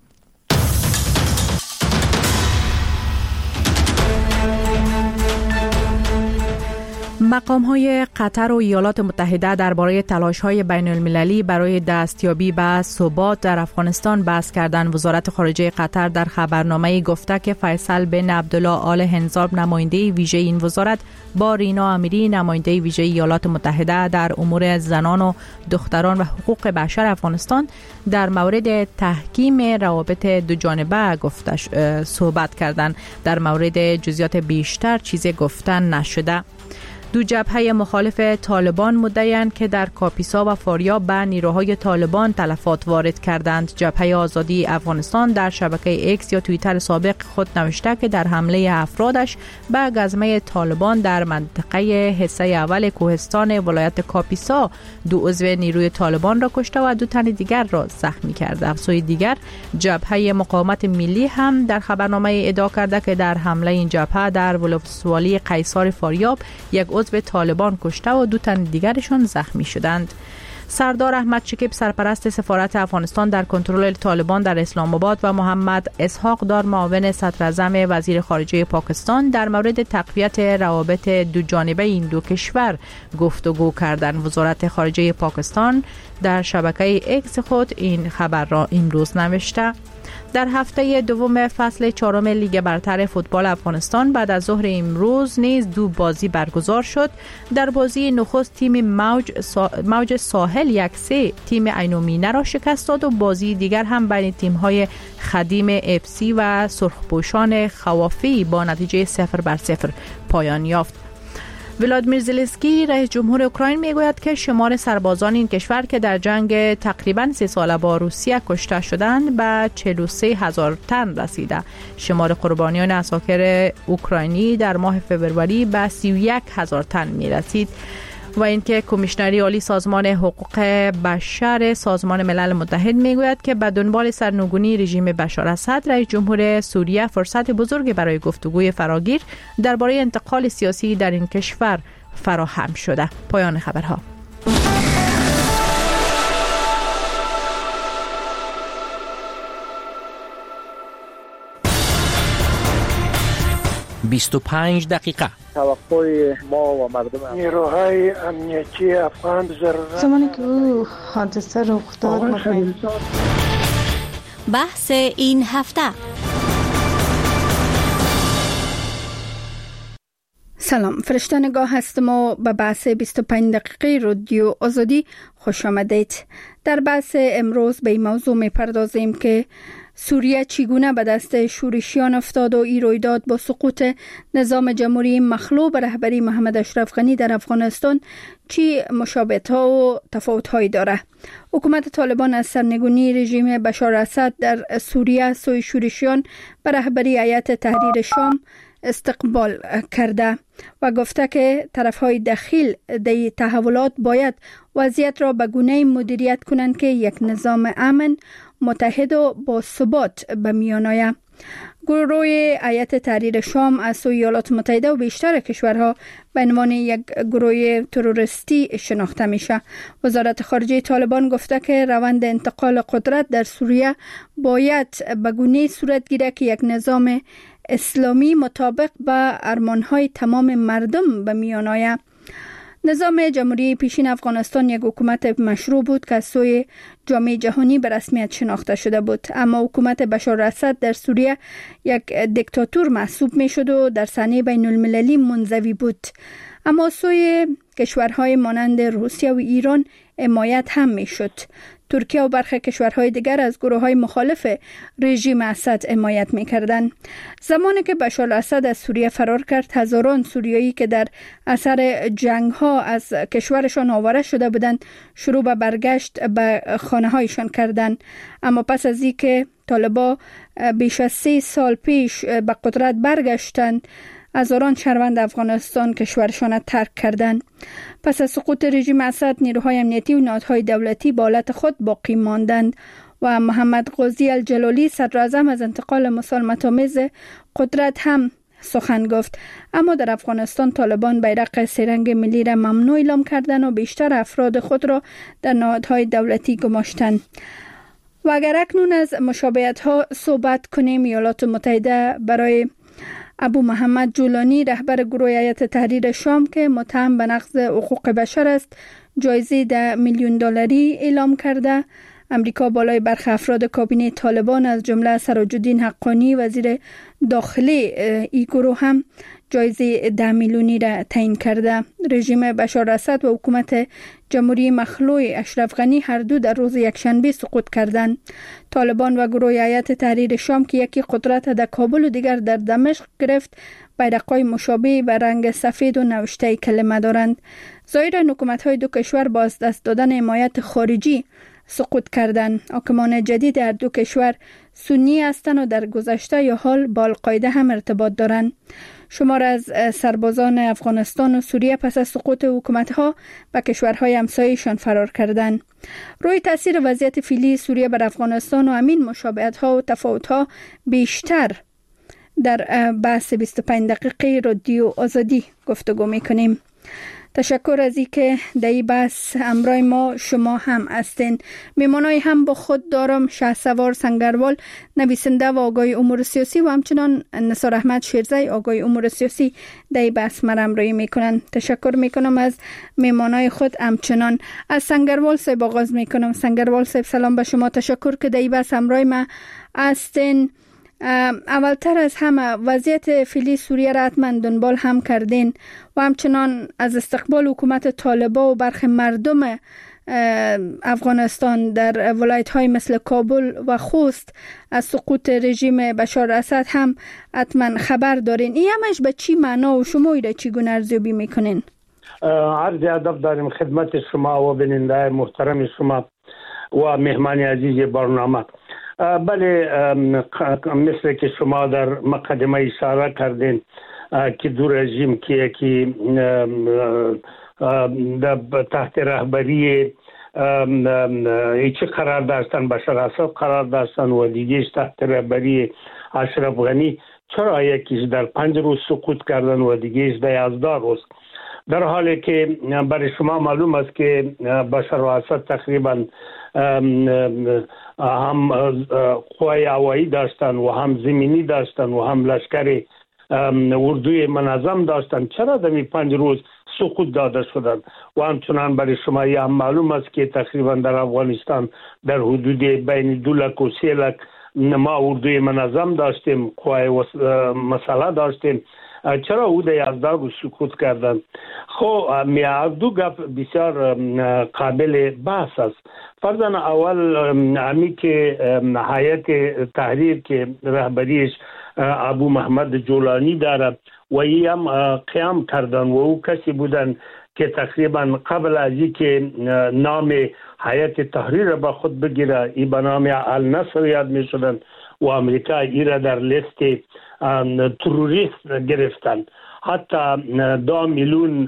A: مقام‌های قطر و ایالات متحده درباره تلاش‌های بین‌المللی برای دستیابی به ثبات در افغانستان بحث کردند. وزارت خارجه قطر در خبرنامه‌ای گفته که فیصل بن عبدالله آل هنزاب نماینده ویژه این وزارت با رینا امیری نماینده ویژه ایالات متحده در امور زنان و دختران و حقوق بشر افغانستان در مورد تحکیم روابط دو جانبه صحبت کردند. در مورد جزئیات بیشتر چیزی گفتن نشده. دو جبهه مخالف طالبان مدعی‌اند که در کاپیسا و فاریاب به نیروهای طالبان تلفات وارد کردند. جبهه آزادی افغانستان در شبکه ایکس یا توییتر سابق خود نوشته که در حمله افرادش به گزمه طالبان در منطقه حصه اول کوهستان ولایت کاپیسا 2 عضو نیروی طالبان را کشته و 2 تن دیگر را زخمی کرده. افسوی دیگر جبهه مقاومت ملی هم در خبرنامه ادعا کرده که در حمله این جبهه در ولسوالی قیصار فاریاب 1 عضو طالبان کشته و 2 تن دیگرشان زخمی شدند. سردار احمد شکیب سرپرست سفارت افغانستان در کنترل طالبان در اسلام آباد و محمد اسحاق دار معاون صدراعظم وزیر خارجه پاکستان در مورد تقویت روابط دو جانبه این دو کشور گفتگو کردند. وزارت خارجه پاکستان در شبکه ایکس خود این خبر را امروز نوشته. در هفته دوم فصل 4 لیگ برتر فوتبال افغانستان بعد از ظهر امروز نیز 2 بازی برگزار شد. در بازی نخست تیم موج ساحل 1-3 تیم عینومینه را شکست داد و بازی دیگر هم بین تیم‌های خدیم اپسی و سرخپوشان خوافی با نتیجه 0-0 پایان یافت. ولادیمیر زلنسکی رئیس جمهور اوکراین میگوید که شمار سربازان این کشور که در جنگ تقریباً 3 ساله با روسیه کشته شدند به 43,000 تن رسیده. شمار قربانیان عساکر اوکراینی در ماه فوریه به 31,000 تن میرسید. و اینکه کمیشنری عالی سازمان حقوق بشر سازمان ملل متحد میگوید که به دنبال سرنگونی رژیم بشار اسد رئیس جمهور سوریه فرصت بزرگی برای گفتگوی فراگیر درباره انتقال سیاسی در این کشور فراهم شده. پایان خبرها.
G: «25 دقیقه»
V: توقع ما و مردم
W: نیروهای امنیتی افغان ضرورت
Q: زمانی که او حادثه رخ داد
X: بحث این هفته.
F: سلام، فرشته نگاه هستم و به بحث 25 دقیقه رادیو آزادی خوش آمدید. در بحث امروز به این موضوع می‌پردازیم که سوریه چگونه به دست شورشیان افتاد و این رویداد با سقوط نظام جمهوری مخلوع به رهبری محمد اشرف غنی در افغانستان چی مشابهت‌ها و تفاوت‌هایی داره. حکومت طالبان از سرنگونی رژیم بشار اسد در سوریه سوی شورشیان به رهبری هیئت تحریر شام استقبال کرده و گفته که طرفهای دخیل در تحولات باید وضعیت را به گونه‌ای مدیریت کنند که یک نظام امن، متحد و با ثبات به میان آید. گروه هیئت تحریر شام از سوی ایالات متحده و بیشتر کشورها به عنوان یک گروه تروریستی شناخته میشه. وزارت خارجه طالبان گفته که روند انتقال قدرت در سوریه باید به گونه‌ای صورت گیرد که یک نظام اسلامی مطابق به ارمانهای تمام مردم به میان آید. نظام جمهوری پیشین افغانستان یک حکومت مشروع بود که از سوی جامعه جهانی به رسمیت شناخته شده بود، اما حکومت بشار اسد در سوریه یک دیکتاتور محسوب می شد و در صحنه بین المللی منزوی بود. اما سوی کشورهای مانند روسیه و ایران حمایت هم می شد. ترکیه و برخی کشورهای دیگر از گروه‌های مخالف رژیم اسد حمایت می‌کردند. زمانی که بشار اسد از سوریه فرار کرد، هزاران سوریایی که در اثر جنگ‌ها از کشورشان آواره شده بودند، شروع به برگشت به خانه‌هایشان کردند. اما پس از اینکه طالبان بیش از 3 سال پیش به قدرت برگشتند، هزاران شهروند افغانستان کشورشان را ترک کردند. پس از سقوط رژیم اسد، نیروهای امنیتی و نهادهای دولتی به حالت خود باقی ماندند و محمد قاضی الجلالی صدراعظم از انتقال مسالمت‌آمیز قدرت هم سخن گفت. اما در افغانستان طالبان بیرق سه‌رنگ ملی را ممنوع اعلام کردند و بیشتر افراد خود را در نهادهای دولتی گماشتند. و اگر اکنون از مشابهت‌ها صحبت کنیم، ایالات متحده برای ابو محمد جولانی، رهبر گروه هیئت تحریر شام که متهم به نقض حقوق بشر است، جایزه $10 میلیون اعلام کرده. امریکا بالای برخی افراد کابینه طالبان از جمله سراج الدین حقانی وزیر داخلی این گروه هم جایزه 10 میلیونی را تعیین کرده. رژیم بشار اسد و حکومت جمهوری مخلوع اشرف غنی هر دو در روز یکشنبه سقوط کردند. طالبان و گروه هیئت تحریر شام که یکی قدرت در کابل و دیگر در دمشق گرفت، بیرق‌های مشابه به رنگ سفید و نوشته کلمه دارند. ظاهراً حکومت‌های دو کشور با از دست دادن حمایت خارجی سقوط کردند. حاکمان جدید هر دو کشور سنی هستند و در گذشته یا حال با القاعده هم ارتباط دارند. شمار از سربازان افغانستان و سوریه پس از سقوط حکومت‌ها به کشورهای همسایه‌شان فرار کردند. روی تاثیر وضعیت فعلی سوریه بر افغانستان و همین مشابهت‌ها و تفاوت‌ها بیشتر در بحث 25 دقیقه رادیو آزادی گفتگو می‌کنیم. تشکر از اینکه در این بحث همراه ما شما هم هستین. میمانای هم با خود دارم شهسوار سنگروال، نویسنده و آگاه امور سیاسی، و همچنان نثار احمد شیرزی، آگاه امور سیاسی، در این بحث مرا همراهی میکنن. تشکر میکنم از میمانای خود. همچنان از سنگروال صاحب آغاز میکنم. سنگروال صاحب سلام به شما، تشکر که در این بحث همراه ما هستین. اولتر از همه وضعیت فعلی سوریه را حتما دنبال هم کردین و همچنان از استقبال حکومت طالبان و برخی مردم افغانستان در ولایت‌های مثل کابل و خوست از سقوط رژیم بشار اسد هم حتما خبر دارین. این همش به چی معنا و شما ایره چگونه ارزیابی میکنین؟
V: عرض ادب داریم خدمت شما و بیننده محترم شما و مهمان عزیز برنامه. بله، مثل که شما در مقدمه اشاره کردین که دو رژیم که یکی تحت رهبری چه قرار داشتن بشار اسد قرار داشتن و دیگهش تحت رهبری اشرف غنی، چرا یکیش در 5 روز سقوط کردن و دیگهش در 11 روز؟ در حالی که برای شما معلوم است که بشار اسد تقریبا هم قوای هوایی داشتن و هم زمینی داشتن و هم لشکر اردوی منظم داشتن. چرا در 5 روز سقوط داده شدن؟ و همچنان برای شما هم معلوم است که تقریبا در افغانستان در حدود بین 2 لک و 3 لک ما اردوی منظم داشتیم، قوای مسلح داشتیم. چرا او در 11 روز سقوط کردن؟ خب دو گپ بسیار قابل بحث است. فرضاً اول همی که هیئت تحریر که رهبریش ابو محمد جولانی داره و ای هم قیام کردن و او کسی بودن که تقریبا قبل از اینکه نام هیئت تحریر را به خود بگیره ای به نام النصر یاد می شدن و امریکا ای را در لیست تروریست گرفتن. حتی 2 میلیون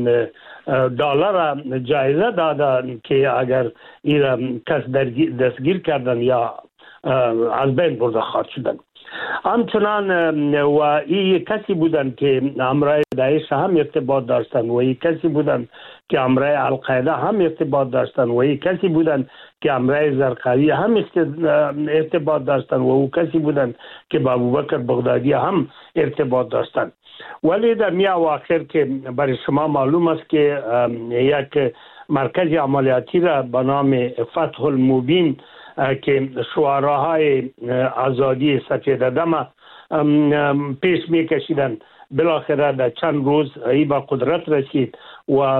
V: دلار جایزه دادن که اگر این کس دستگیر کردن یا از بین برده خواهد شدن. همچنان و این کسی بودن که همراه داعش هم ارتباط داشتن و این کسی بودن که همراه القاعده هم ارتباط داشتن و این کسی بودن که همراه زرقاوی هم ارتباط داشتن و او کسی بودن که با ابوبکر بغدادی هم ارتباط داشتن. ولی در اواخر که برای شما معلوم است که یک مرکز عملیاتی را به نام فتح المبین که شعراهای آزادی سفید دم پیش میکشیدن، بالاخره در چند روز ای با قدرت رسید و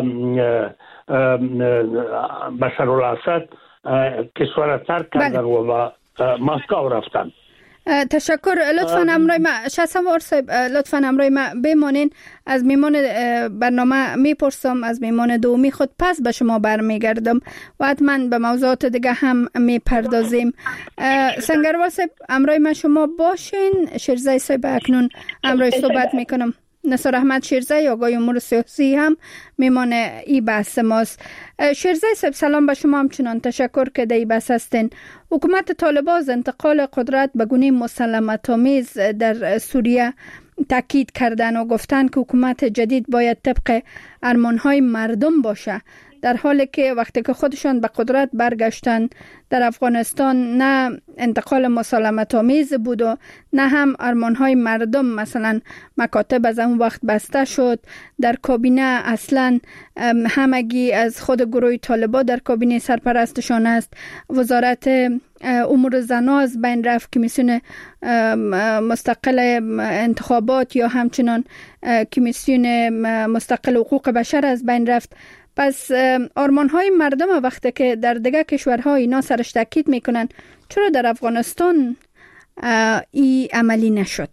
V: بشار الاسد کشور ترک کردن و با مسکو رفتن.
F: تشکر. لطفاً امروی ما شاسوار صاحب لطفاً امروی ما بمانین. از میمان برنامه میپرسم، از میمان دومی خود پس به شما برمیگردم و حتما به موضوعات دیگه هم میپردازیم. سنگروار صاحب امروی ما شما باشین. شیرزای صاحب اکنون امروی صحبت میکنم. نصار احمد شیرزای آقای امور سیاسی هم میمان ای بحث ماست. شیرزای صاحب سلام به شما، همچنان تشکر که در ای بحث هستین. حکومت طالبان از انتقال قدرت به گونه مسالمت آمیز در سوریه تاکید کردن و گفتن که حکومت جدید باید طبق ارمانهای مردم باشه، در حالی که وقتی که خودشان به قدرت برگشتن در افغانستان نه انتقال مسالمت آمیز بود و نه هم ارمانهای مردم. مثلا مکاتب از اون وقت بسته شد، در کابینه اصلا همگی از خود گروه طالبان در کابینه سرپرستشان است، وزارت امور زنان از بین رفت، کمیسیون مستقل انتخابات یا همچنان کمیسیون مستقل حقوق بشر از بین رفت. پس آرمان‌های مردم وقتی که در دیگه کشورها اینا سرش تاکید میکنن، چرا در افغانستان ای عملی نشد؟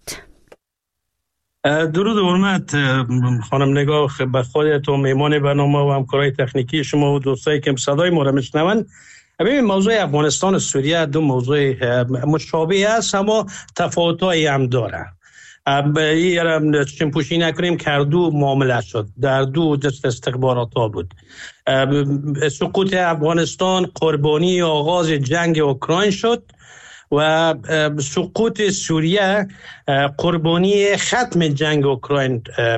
B: درود و حرمت خانم نگاه به خودت و میمان برنامه و همکارای تکنیکی شما و دوستایی که صدای ما را میشنوند. ببین موضوع افغانستان و سوریه دو موضوع مشابه است اما تفاوت‌هایی هم داره. چیم پوشی نکنیم که دو معامله شد، در دو دست استخبارات ها بود. سقوط افغانستان قربانی آغاز جنگ اوکراین شد و سقوط سوریه قربانی ختم جنگ اوکراین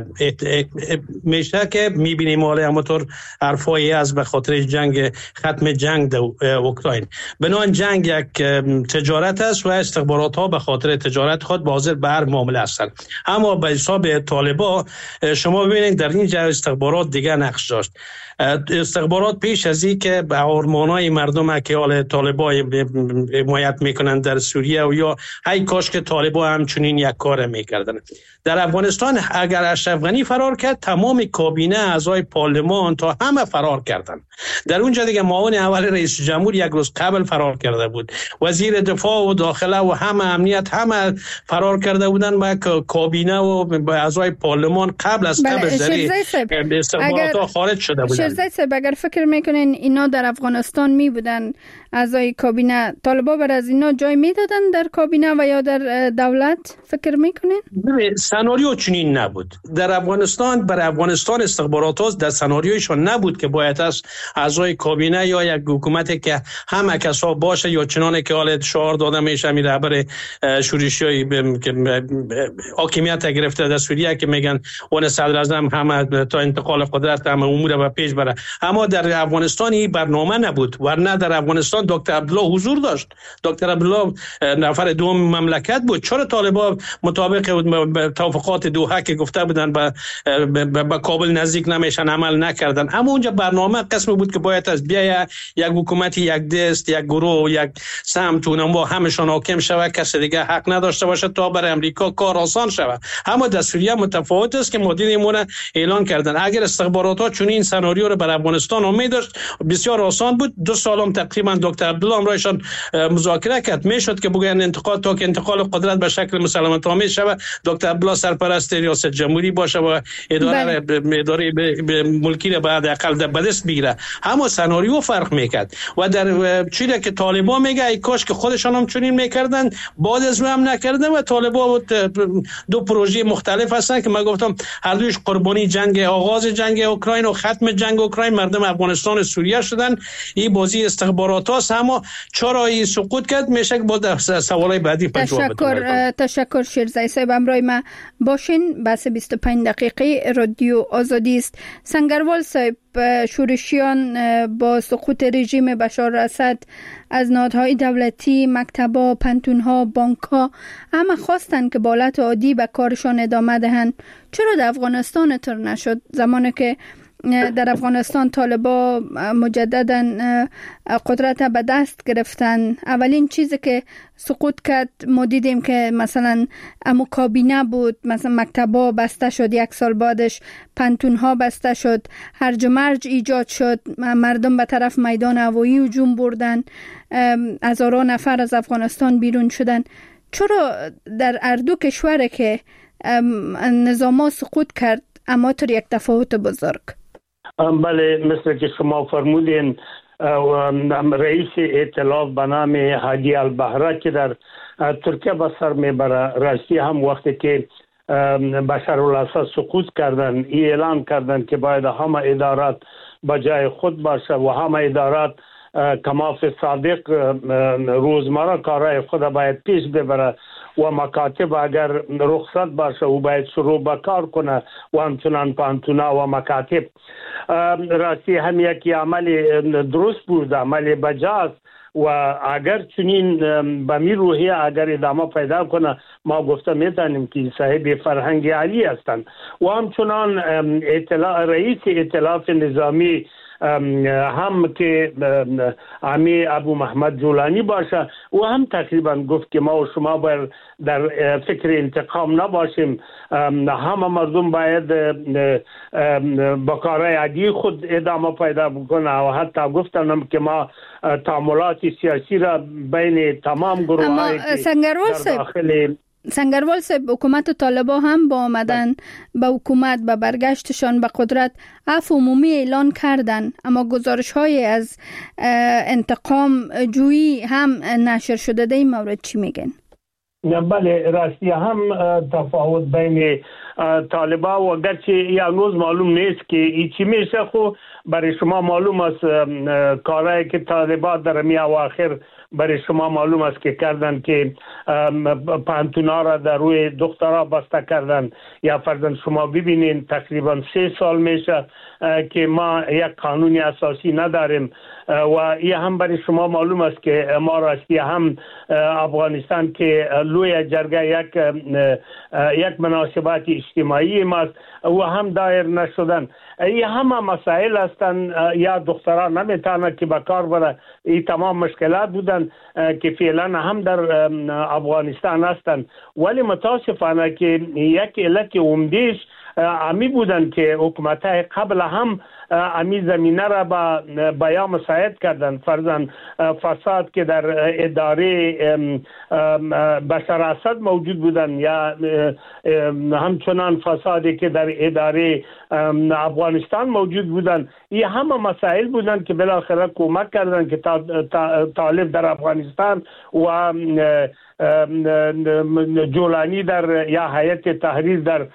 B: میشه که میبینیم حالا همونطور حرفایی از به خاطر جنگ ختم جنگ اوکراین. بنابراین جنگ یک تجارت است و استخبارات ها به خاطر تجارت خود حاضر به هر معامله هستند. اما به حساب طالبان شما ببینید در این جای استخبارات دیگه نقش داشت. استخبارات پیش از این که به آرمانای مردم که حال طالبان حمایت میکنن در سوریه و یا های کاش که طالبان همچنین یک کار میکردن. در افغانستان اگر اشرف غنی فرار کرد، تمام کابینه اعضای پارلمان تا همه فرار کردن. در اونجا دیگه معاون اول رئیس جمهور یک روز قبل فرار کرده بود، وزیر دفاع و داخله و همه امنیت همه فرار کرده بودن و کابینه و اعضای پارلمان قبل از قبل در استخبارات خارج شده بودن.
F: شیرزای صاحب اگر فکر میکنین اینا در افغانستان می بودن اعضای کابینه، طالبان بر از اینا جای میدادن در کابینه و یا در دولت؟ فکر میکنین؟
B: سناریو چنین نبود. در افغانستان برای افغانستان استخبارات در سناریویشون نبود که باید از اعضای کابینه یا یک حکومتی که همه کسا باشه یا چنانه که حالت شعار داده میشه می رهبر شورشی که حاکمیت گرفته در سوریه که میگن اون صدر اعظم همه تا انتقال قدرت همه امور به پیش بره. اما در افغانستان این برنامه نبود، ورنه در افغانستان دکتر عبدالله حضور داشت. دکتر عبدالله نفر دوم مملکت بود. چرا طالبان مطابق توافقات دوحه که گفته بودن به کابل نزدیک نمیشن عمل نکردن؟ اما اونجا برنامه قسم بود که باید از بیای یک حکومتی یک دست یک گروه یک سمت اونم همشون حاکم شود، کسی دیگه حق نداشته باشه تا برای امریکا کار آسان شود. اما در سوریه متفاوت است که مدیرمون اعلان کردن اگر استخبارات ها چون این سناریو رو بر افغانستان امید داشت بسیار آسان بود. 2 سالم تقریبا 2.5 دکتر عبدالله امرایشان مذاکره کرد. میشد که بگن انتقال تا که انتقال قدرت به شکل مسالمت آمیز شود دکتر عبدالله سرپرست ریاست جمهوری باشه و اداره ملکی را بعد اقل به دست بگیره. اما سناریو فرق میکرد و در چیزی که طالبان میگه ای کاش که خودشان هم چنین میکردن، بعد از هم نکردن و طالبان دو پروژه مختلف هستن که من گفتم هر دویش قربانی جنگ، آغاز جنگ اوکراین و ختم جنگ اوکراین مردم افغانستان و سوریه شدن. این بازی استخبارات هست. اما چرا این سقوط کرد میشه که با سوالای بعدی
F: تشکر شیرزای صاحب. امروز ما باشین. بحث 25 دقیقه رادیو آزادی است. سنگروال صاحب، شورشیان با سقوط رژیم بشار اسد از نهادهای دولتی، مکتب‌ها، پنتون‌ها، بانک‌ها همه خواستن که به حالت عادی به کارشان ادامه دهند. چرا در افغانستان اینطور نشد؟ زمانی که در افغانستان طالبا مجددا قدرت به دست گرفتن، اولین چیزی که سقوط کرد ما دیدیم که مثلا امو کابینه بود، مثلا مکتبا بسته شد، یک سال بعدش پنتونها بسته شد، هرج و مرج ایجاد شد، مردم به طرف میدان هوایی هجوم بردن، هزاران نفر از افغانستان بیرون شدن. چرا در هر دو کشور که نظاما سقوط کرد اما تر یک تفاوت بزرگ؟
V: بله، مثل که شما فرمودین رئیس ائتلاف به نام هادی البهره که در ترکیه به سر میبره، راستی هم وقتی که بشار الاسد سقوط کردن اعلان کردن که باید همه ادارات به جای خود باشه و همه ادارات کماف صادق روزمره کارهای خود باید پیش ببره و مکاتب اگر رخصت باشه و باید شروع به کار کنه و همچنان پانتونا و مکاتب. راستی هم یکی عمل درست بود، عمل بجاست و اگر چنین به می روحیه اگر ادامه پیدا کنه ما گفته میتونیم که صاحب فرهنگ عالی هستند. و همچنان رئیس ائتلاف نظامی هم که امی ابو محمد جولانی باشه و هم تقریبا گفت که ما و شما باید در فکر انتقام نباشیم، همه مردم باید با کارهای عادی خود ادامه پیدا بکنه و حتی گفتم که ما تعاملات سیاسی را بین تمام گروه‌هایی که در داخل
F: سنگروال صاحب، حکومت طالبا هم با آمدن به حکومت به برگشتشان به قدرت عفو عمومی اعلان کردن، اما گزارش های از انتقام جویی هم نشر شده. در این مورد چی میگن؟
V: بله، راستی هم تفاوت بین طالبا و گرچه یا روز معلوم نیست که ای چی میشه، خو برای شما معلوم است کارهایی که طالبا در می اواخر برای شما معلوم است که کردن که پانتونا را در روی دخترها بسته کردن. یا فرضاً شما ببینین تقریبا 3 سال میشه که ما یک قانون اساسی نداریم و این هم برای شما معلوم است که ما راستی هم افغانستان که لوی جرگه یک مناسبات اجتماعی ماست و هم دایر نشدن. این همه مسائل هستند. یا دخترها نمیتونه که به کار بره. این تمام مشکلات بودن که فعلا هم در افغانستان هستند، ولی متاسفانه که یک علت عمدهش امی بودن که حکومت‌های قبل هم امی زمینه را با یا مساعد کردن. فرضاً فساد که در اداره بشار اسد موجود بودن یا همچنان فسادی که در اداره افغانستان موجود بودن، این همه مسائل بودن که بالاخره کمک کردن که طالب در افغانستان و جولانی در یا هیئت تحریر در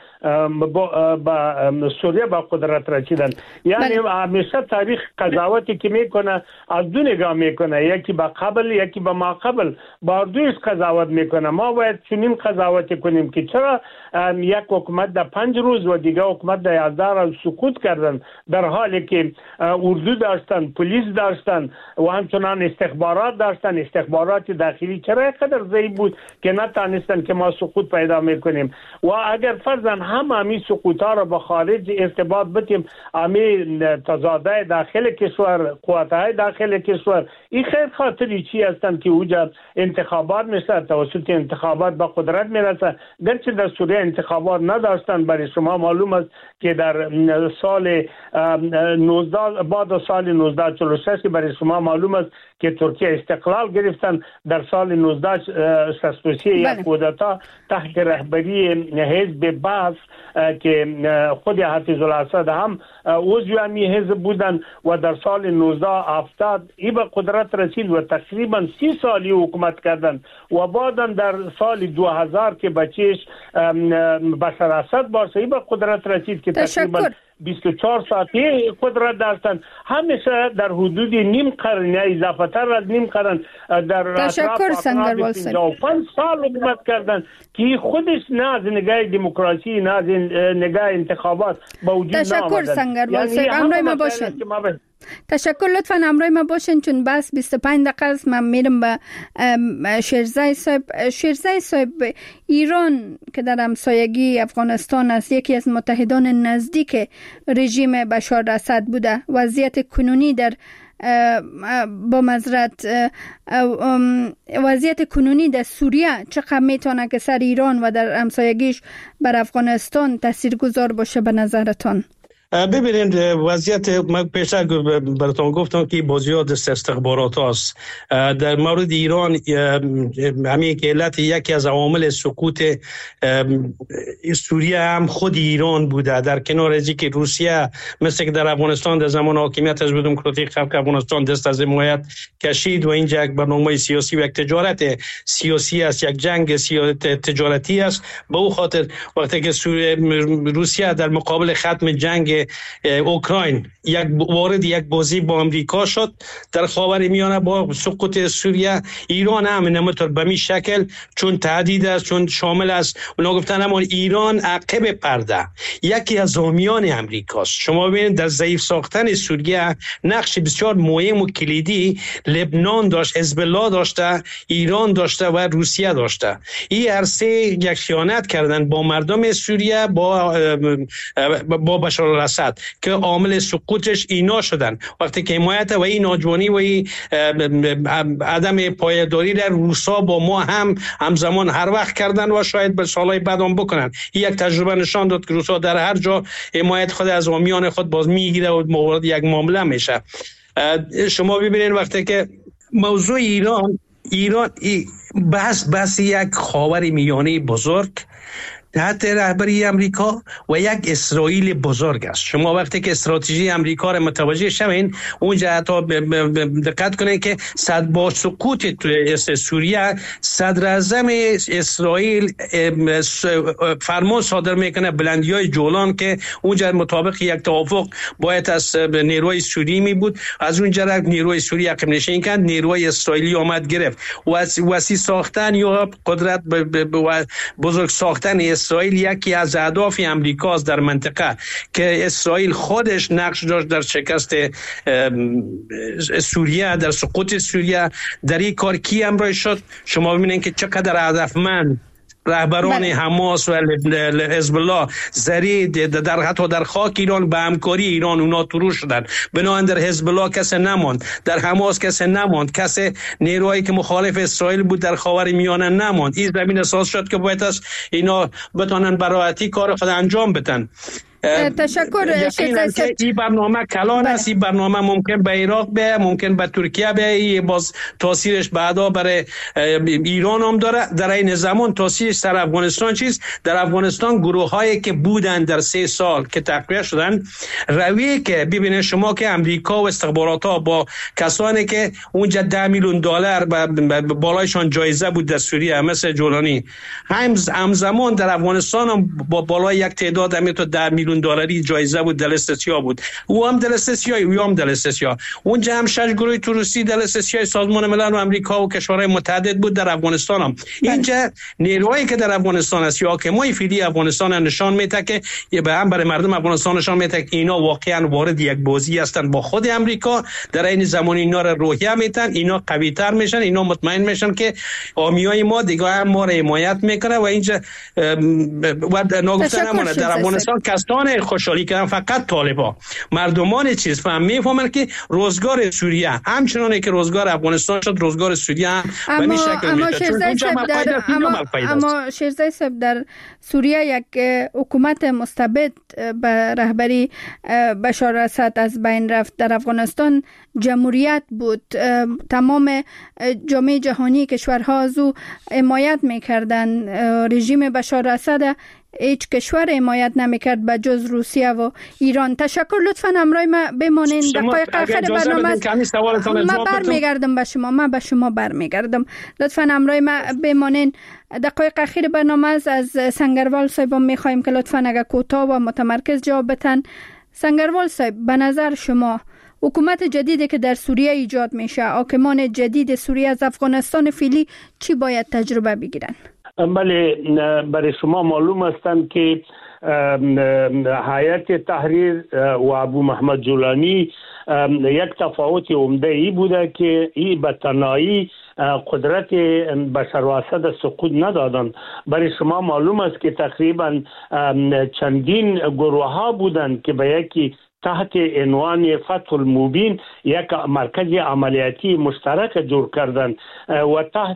V: سوریه با قدرت رسیدن. یعنی همیشه تاریخ قضاوتی که میکنه از دو نگاه میکنه، یکی با قبل یکی با ما قبل، با دویش قضاوت میکنه. ما باید چنین قضاوت کنیم که چرا یک حکومت در 5 روز و دیگه حکومت در 11 روز سقوط کردن، در حالی که اردو داشتن، پلیس داشتن و همچنان استخبارات داشتن. استخبارات داخلی چرا قدر ضعیف بود که نتانستن که ما سقوط پیدا میکنیم. و اگر فرضاً همین سقوط ها را با خارج ارتباط بتیم، همین تضادهای داخل کشور، قوتهای داخل کشور، این خیر خاطری چی هستند که اوجا انتخابات میشه، توسط انتخابات با قدرت میرسه. گرچه در سوریه انتخابات نداشتن، برای شما معلوم است که در سال 19 بعد از سال 1946 برای شما معلوم است که ترکیه استقلال گرفتن. در سال 1963 یک کودتا تحت رهبری حزب بعث که خود حافظ الاسد هم عضو همین حزب بودن و در سال 1970 ای به قدرت رسید و تقریبا 30 سالی حکومت کردن و بعدا در سال 2000 که بچهش بشار اسد باشه ای به قدرت رسید که تقریبا 24 ساعتی قدرت داشتن. همیشه در حدود نیم قرن یا اضافه تر از نیم قرن در
F: تشکر سنگروال صاحب
V: 55 سال حکومت کردن که خودش نه از نگاه دموکراسی نه از نگاه انتخابات با وجود نآمدن.
F: تشکر سنگروال صاحب، همراه ما باشین. تشکر، لطفاً همراه ما باشین چون بس 25 دقیقه است. من میرم به شیرزای صاحب. شیرزای صاحب، ایران که در همسایگی افغانستان است، یکی از متحدان نزدیک رژیم بشار اسد بوده، وضعیت کنونی در با معذرت وضعیت کنونی در سوریه چقدر میتونه که سر ایران و در همسایگیش بر افغانستان تاثیرگذار باشه به نظرتان؟
B: ببینید وضعیت، من پیشتر براتون گفتم که بازیات استخبارات هست. در مورد ایران همین که علت یکی از عوامل سقوط سوریه هم خود ایران بوده، در کنار از که روسیه مثل که در افغانستان در زمان حاکمیت حزب دموکراتیک خلق افغانستان دست از حمایت کشید و اینجا یک برنامه سیاسی و یک تجارت سیاسی است، یک جنگ تجارتی است. به او خاطر وقتی که روسیه در مقابل ختم جنگ اوکراین وارد یک بازی با امریکا شد در خاورمیانه با سقوط سوریه، ایران هم نمیتونه به می شکل چون تهدید است، چون شامل است. اونا گفتن اما ایران عقب پرده یکی از حامیان امریکاست. شما ببینید در ضعیف ساختن سوریه نقش بسیار مهم و کلیدی لبنان داشت، حزب الله داشته، ایران داشته و روسیه داشته. این هر سه یک خیانت کردن با مردم سوریه، با بشار الاسد که عامل سقوطش اینا شدن. وقتی که حمایت و این ناجوانی و این عدم پایداری در روسا با ما هم همزمان هر وقت کردن و شاید به سالهای بعد هم بکنن. این یک تجربه نشان داد که روسا در هر جا حمایت خود از حامیان خود باز میگیره و مورد یک معامله میشه. شما ببینید وقتی که موضوع ایران بس یک خاورمیانه بزرگ تحت رهبری امریکا و یک اسرائیل بزرگ است. شما وقتی که استراتژی امریکا را متوجه شوین، اونجا حتی دقت کنین که با سقوط سوریه صدر اعظم اسرائیل فرمان صادر میکنه بلندی‌های جولان که اونجا مطابق یک توافق باید از نیروی سوری می بود، از اونجا را نیروی سوری عقب نشینی کرد، نیروی اسرائیلی آمد گرفت. وسیع ساختن یا قدرت بزرگ ساختن اسرائیل یکی از اهداف امریکاست در منطقه که اسرائیل خودش نقش داشت در شکست سوریه، در سقوط سوریه. در این کار کی همراه شد؟ شما ببینید که چقدر هدفمند رهبران حماس و حزب الله زرید در حتی در خاک ایران به همکاری ایران اونا ترور شدن. بنابراین در حزب الله کس نماند، در حماس کس نماند، کس نیروهایی که مخالف اسرائیل بود در خاورمیانه نماند. این زمین اساس شد که باید از اینا بتونن براحتی کار خود انجام بدن.
F: تشکر.
B: این برنامه کلان است. این برنامه ممکن به عراق به، ممکن به ترکیه به، باز تاثیرش بعدا برای ایران هم داره. در این زمان تاثیرش در افغانستان چیست؟ در افغانستان گروه هایی که بودن در 3 سال که تقویه شدن، رویه که ببینید شما که امریکا و استخبارات ها با کسانی که اونجا $10 میلیون بالایشان جایزه بود در سوریه مثل جولانی، همزمان در افغانستان هم با بالای یک تعداد تا $10 میلیون میلیون دلاری جایزه بود، دلست سیاه بود. او هم دلست سیاه، او هم دلست سیاه. اونجا هم 6 گروه توریستی دلست سیاه سازمان ملل و امریکا و کشورهای متعدد بود. در افغانستان هم اینجا نیروهایی که در افغانستان است یا حاکمای فعلی افغانستان نشان میده که به هم برای مردم افغانستان نشان میده که اینا واقعا وارد یک بازی هستند با خود امریکا. در این زمان اینا را روحیه میتن، اینا قوی تر میشن، اینا مطمئن میشن که حامیای ما دیگه هم ما را حمایت میکنه و اینجا و نگفتن امانه در افغانستان کسان خوشحالی کردن فقط طالبا. مردمان چیز میفهمن که روزگار سوریه همچنانه که روزگار افغانستان شد روزگار سوریه هم به این شکل میشه.
F: اما شیرزای صاحب در سوریه یک حکومت مستبد به رهبری بشار اسد از بین رفت. در افغانستان جمهوریت بود. تمام جامعه جهانی کشورها از او حمایت میکردن. رژیم بشار اسد هیچ کشور حمایت نمیکرد به جز روسیه و ایران. تشکر. لطفاً همراه ما بمانین. دقایق آخر برنامه ما برمیگردم به شما. من به شما برمیگردم. لطفاً همراه ما بمانین. دقایق اخیر برنامه از سنگروال صاحب میخوایم که لطفاً اگر کوتاه و متمرکز جواب بدن. سنگروال صاحب، به نظر شما حکومت جدیدی که در سوریه ایجاد میشه، حاکمان جدید سوریه از افغانستان فعلی چی باید تجربه بگیرن؟
V: بله، برای شما معلوم هستند که هیئت تحریر و ابو محمد جولانی یک تفاوت عمده ای بوده که این به تنهایی قدرت بشار اسد سقوط ندادند. برای شما معلوم است که تقریبا چندین گروه ها بودند که به یکی تحت عنوان فتح المبین یک مرکز عملیاتی مشترک جور کردند و تحت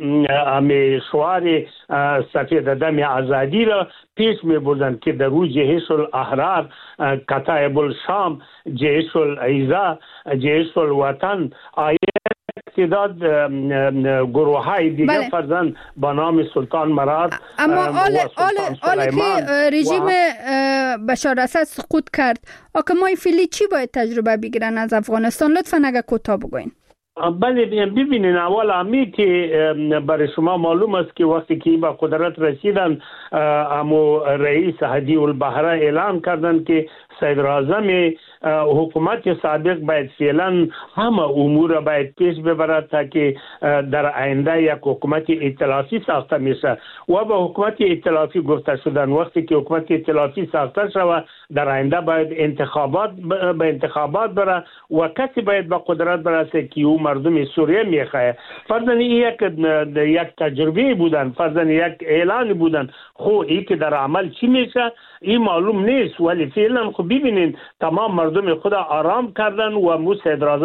V: شعار سفید دم آزادی را پیش می بردند که در روز جیش الاحرار، کتایب الشام، جیش العزا، جیش الوطن تعداد گروه های دیگر فرزند با نام سلطان مراد.
F: اما حالا که رژیم بشار اسد سقوط کرد، حکمای فعلی چی باید تجربه بگیرن از افغانستان؟ لطفاً اگر کوتاه بگوین.
V: بله، ببینین، اول همی که برای شما معلوم است که وقتی که به قدرت رسیدن، امو رئیس هدی البحره اعلان کردند که صدر اعظم حکومت سابق باید فعلا همه امور باید پیش ببرد تا که در آینده یک حکومت ائتلافی ساخته میشه و به حکومت ائتلافی گفته شدن. وقتی که حکومت ائتلافی ساخته شود در آینده باید انتخابات بره و کسی باید به قدرت برسه که او مردم سوریه میخواه. فرضاً یک تجربه بودن، فرضاً یک اعلان بودن. خو این که در عمل چی میشه این معلوم نیست، ولی فعلا خب ببینین تمام مردم خود آرام کردن و مو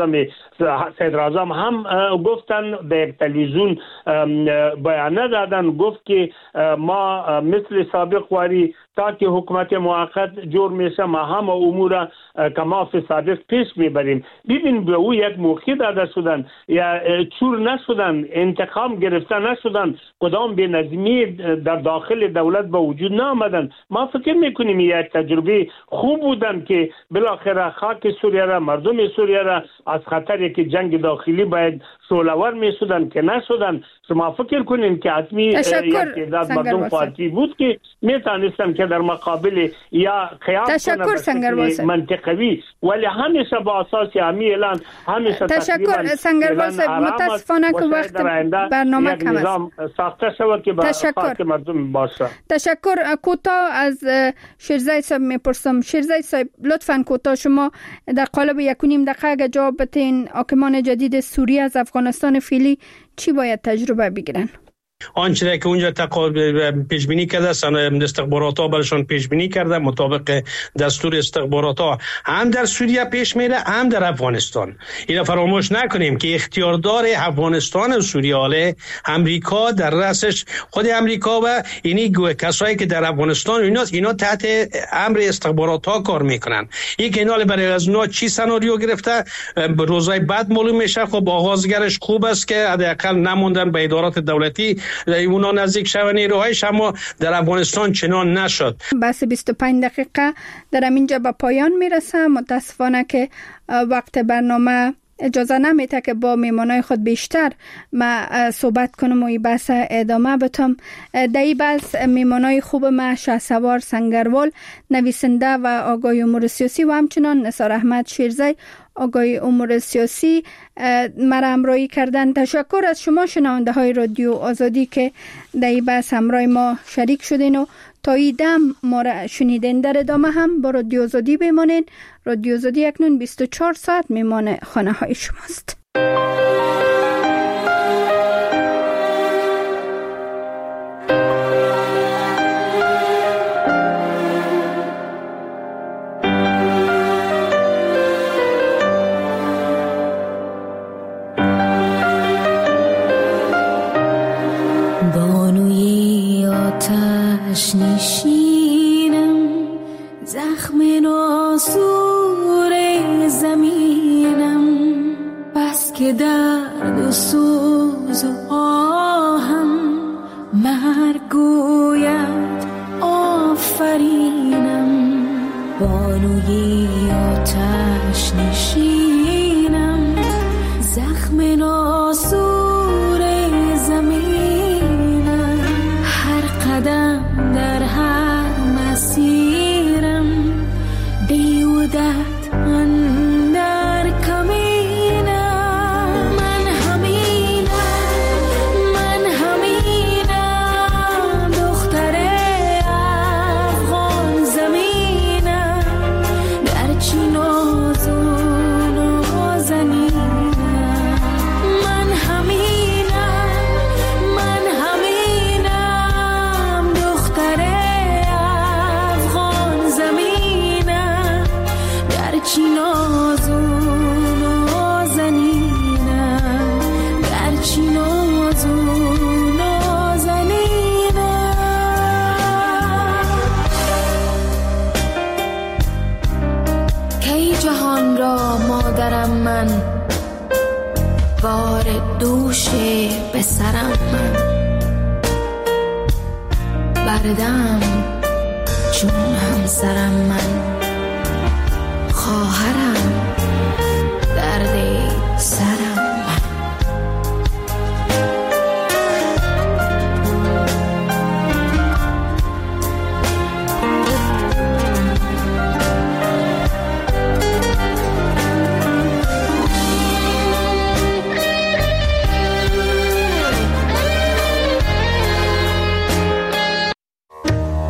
V: صدر اعظم هم گفتن، به یک تلویزیون بیانیه دادن، گفت که ما مثل سابق واری تا که حکومت موقت جور میشه ما هم امور کما فی سابق پیش میبریم. ببین به او یک موقع داده شدن یا چور نشدن، انتقام گرفته نشدن، کدام بی نظمی در داخل دولت به وجود نآمدن. ما فکر میکنیم یک تجربه خوب بودن که بالاخره خاک سوریه را، مردم سوریه را از خطری که جنگ داخلی باید شعله‌ور میشدن که نشدن. شما فکر کنین که حتمی یک تعداد مردم خواهی بود که میتونستن که در مقابل یا خیال کنه منطقوی، ولی همیشه با اساس همی اعلان همیشه
F: تشکر سنگروال صاحب. متاسفانه که وقت برنامه کم است.
V: ساخته شود که با خاک مردم باشه.
F: تشکر. کوتاه از شیرزای صاحب میپرسم. شیرزای صاحب لطفاً کوتاه شما در قالب 1.5 دقیقه اگه جواب بدین، حاکمان جدید سوریه از افغانستان فعلی چی باید تجربه بگیرن؟
B: آنچه که اونجا پیش بینی کرده استخبارات ها برشان پیش بینی کرده مطابق دستور استخبارات ها هم در سوریه پیش میره هم در افغانستان. اینا فراموش نکنیم که اختیاردار افغانستان و سوریه امریکا در رأسش خود امریکا و اینی کسایی که در افغانستان اینا تحت امر استخبارات ها کار میکنن. این که اینا برای از اونا چی سناریو گرفته روزای بعد معلوم میشه. خب آغازگرش خوب است که حداقل نموندن به ادارات دولتی اونا نزدیک شون نیروهایش، اما در افغانستان چنان نشد.
F: بس 25 دقیقه در اینجا به پایان میرسه. متاسفانه که وقت برنامه اجازه نمیده که با میمانای خود بیشتر ما صحبت کنم و این بحث ادامه بتم. در این بحث میمانای خوب ما شهسوار سنگروال، نویسنده و آگاه امور سیاسی، و همچنان نثار احمد شیرزی، آگاه امور سیاسی، مرا همراهی کردن. تشکر از شما شنونده های رادیو آزادی که در این بحث همراه ما شریک شدین و تا این دم ما را شنیدین. در ادامه هم با رادیو آزادی بمانین. رادیو آزادی اکنون 24 ساعت میمان خانه های شماست.
D: بانوی آتش نشینم، زخم ناسور زمینم، بس که درد و سوز و آهم مرگ گوید آفرینم. بانوی آتش نشینم، زخم ناسور زمینم، هر قدم در هر مسیرم بیودت اندر کمینم. من همینم دختر افغان زمینم، گرچه ناز و نازنینم. من همینم دختر افغان زمینم، گرچه ناز و نازنینم، گرچه ناز و نازنینم. کی جهان را مادرم من، بار دوش به سرم من، بردم چون همسرم من، خواهرم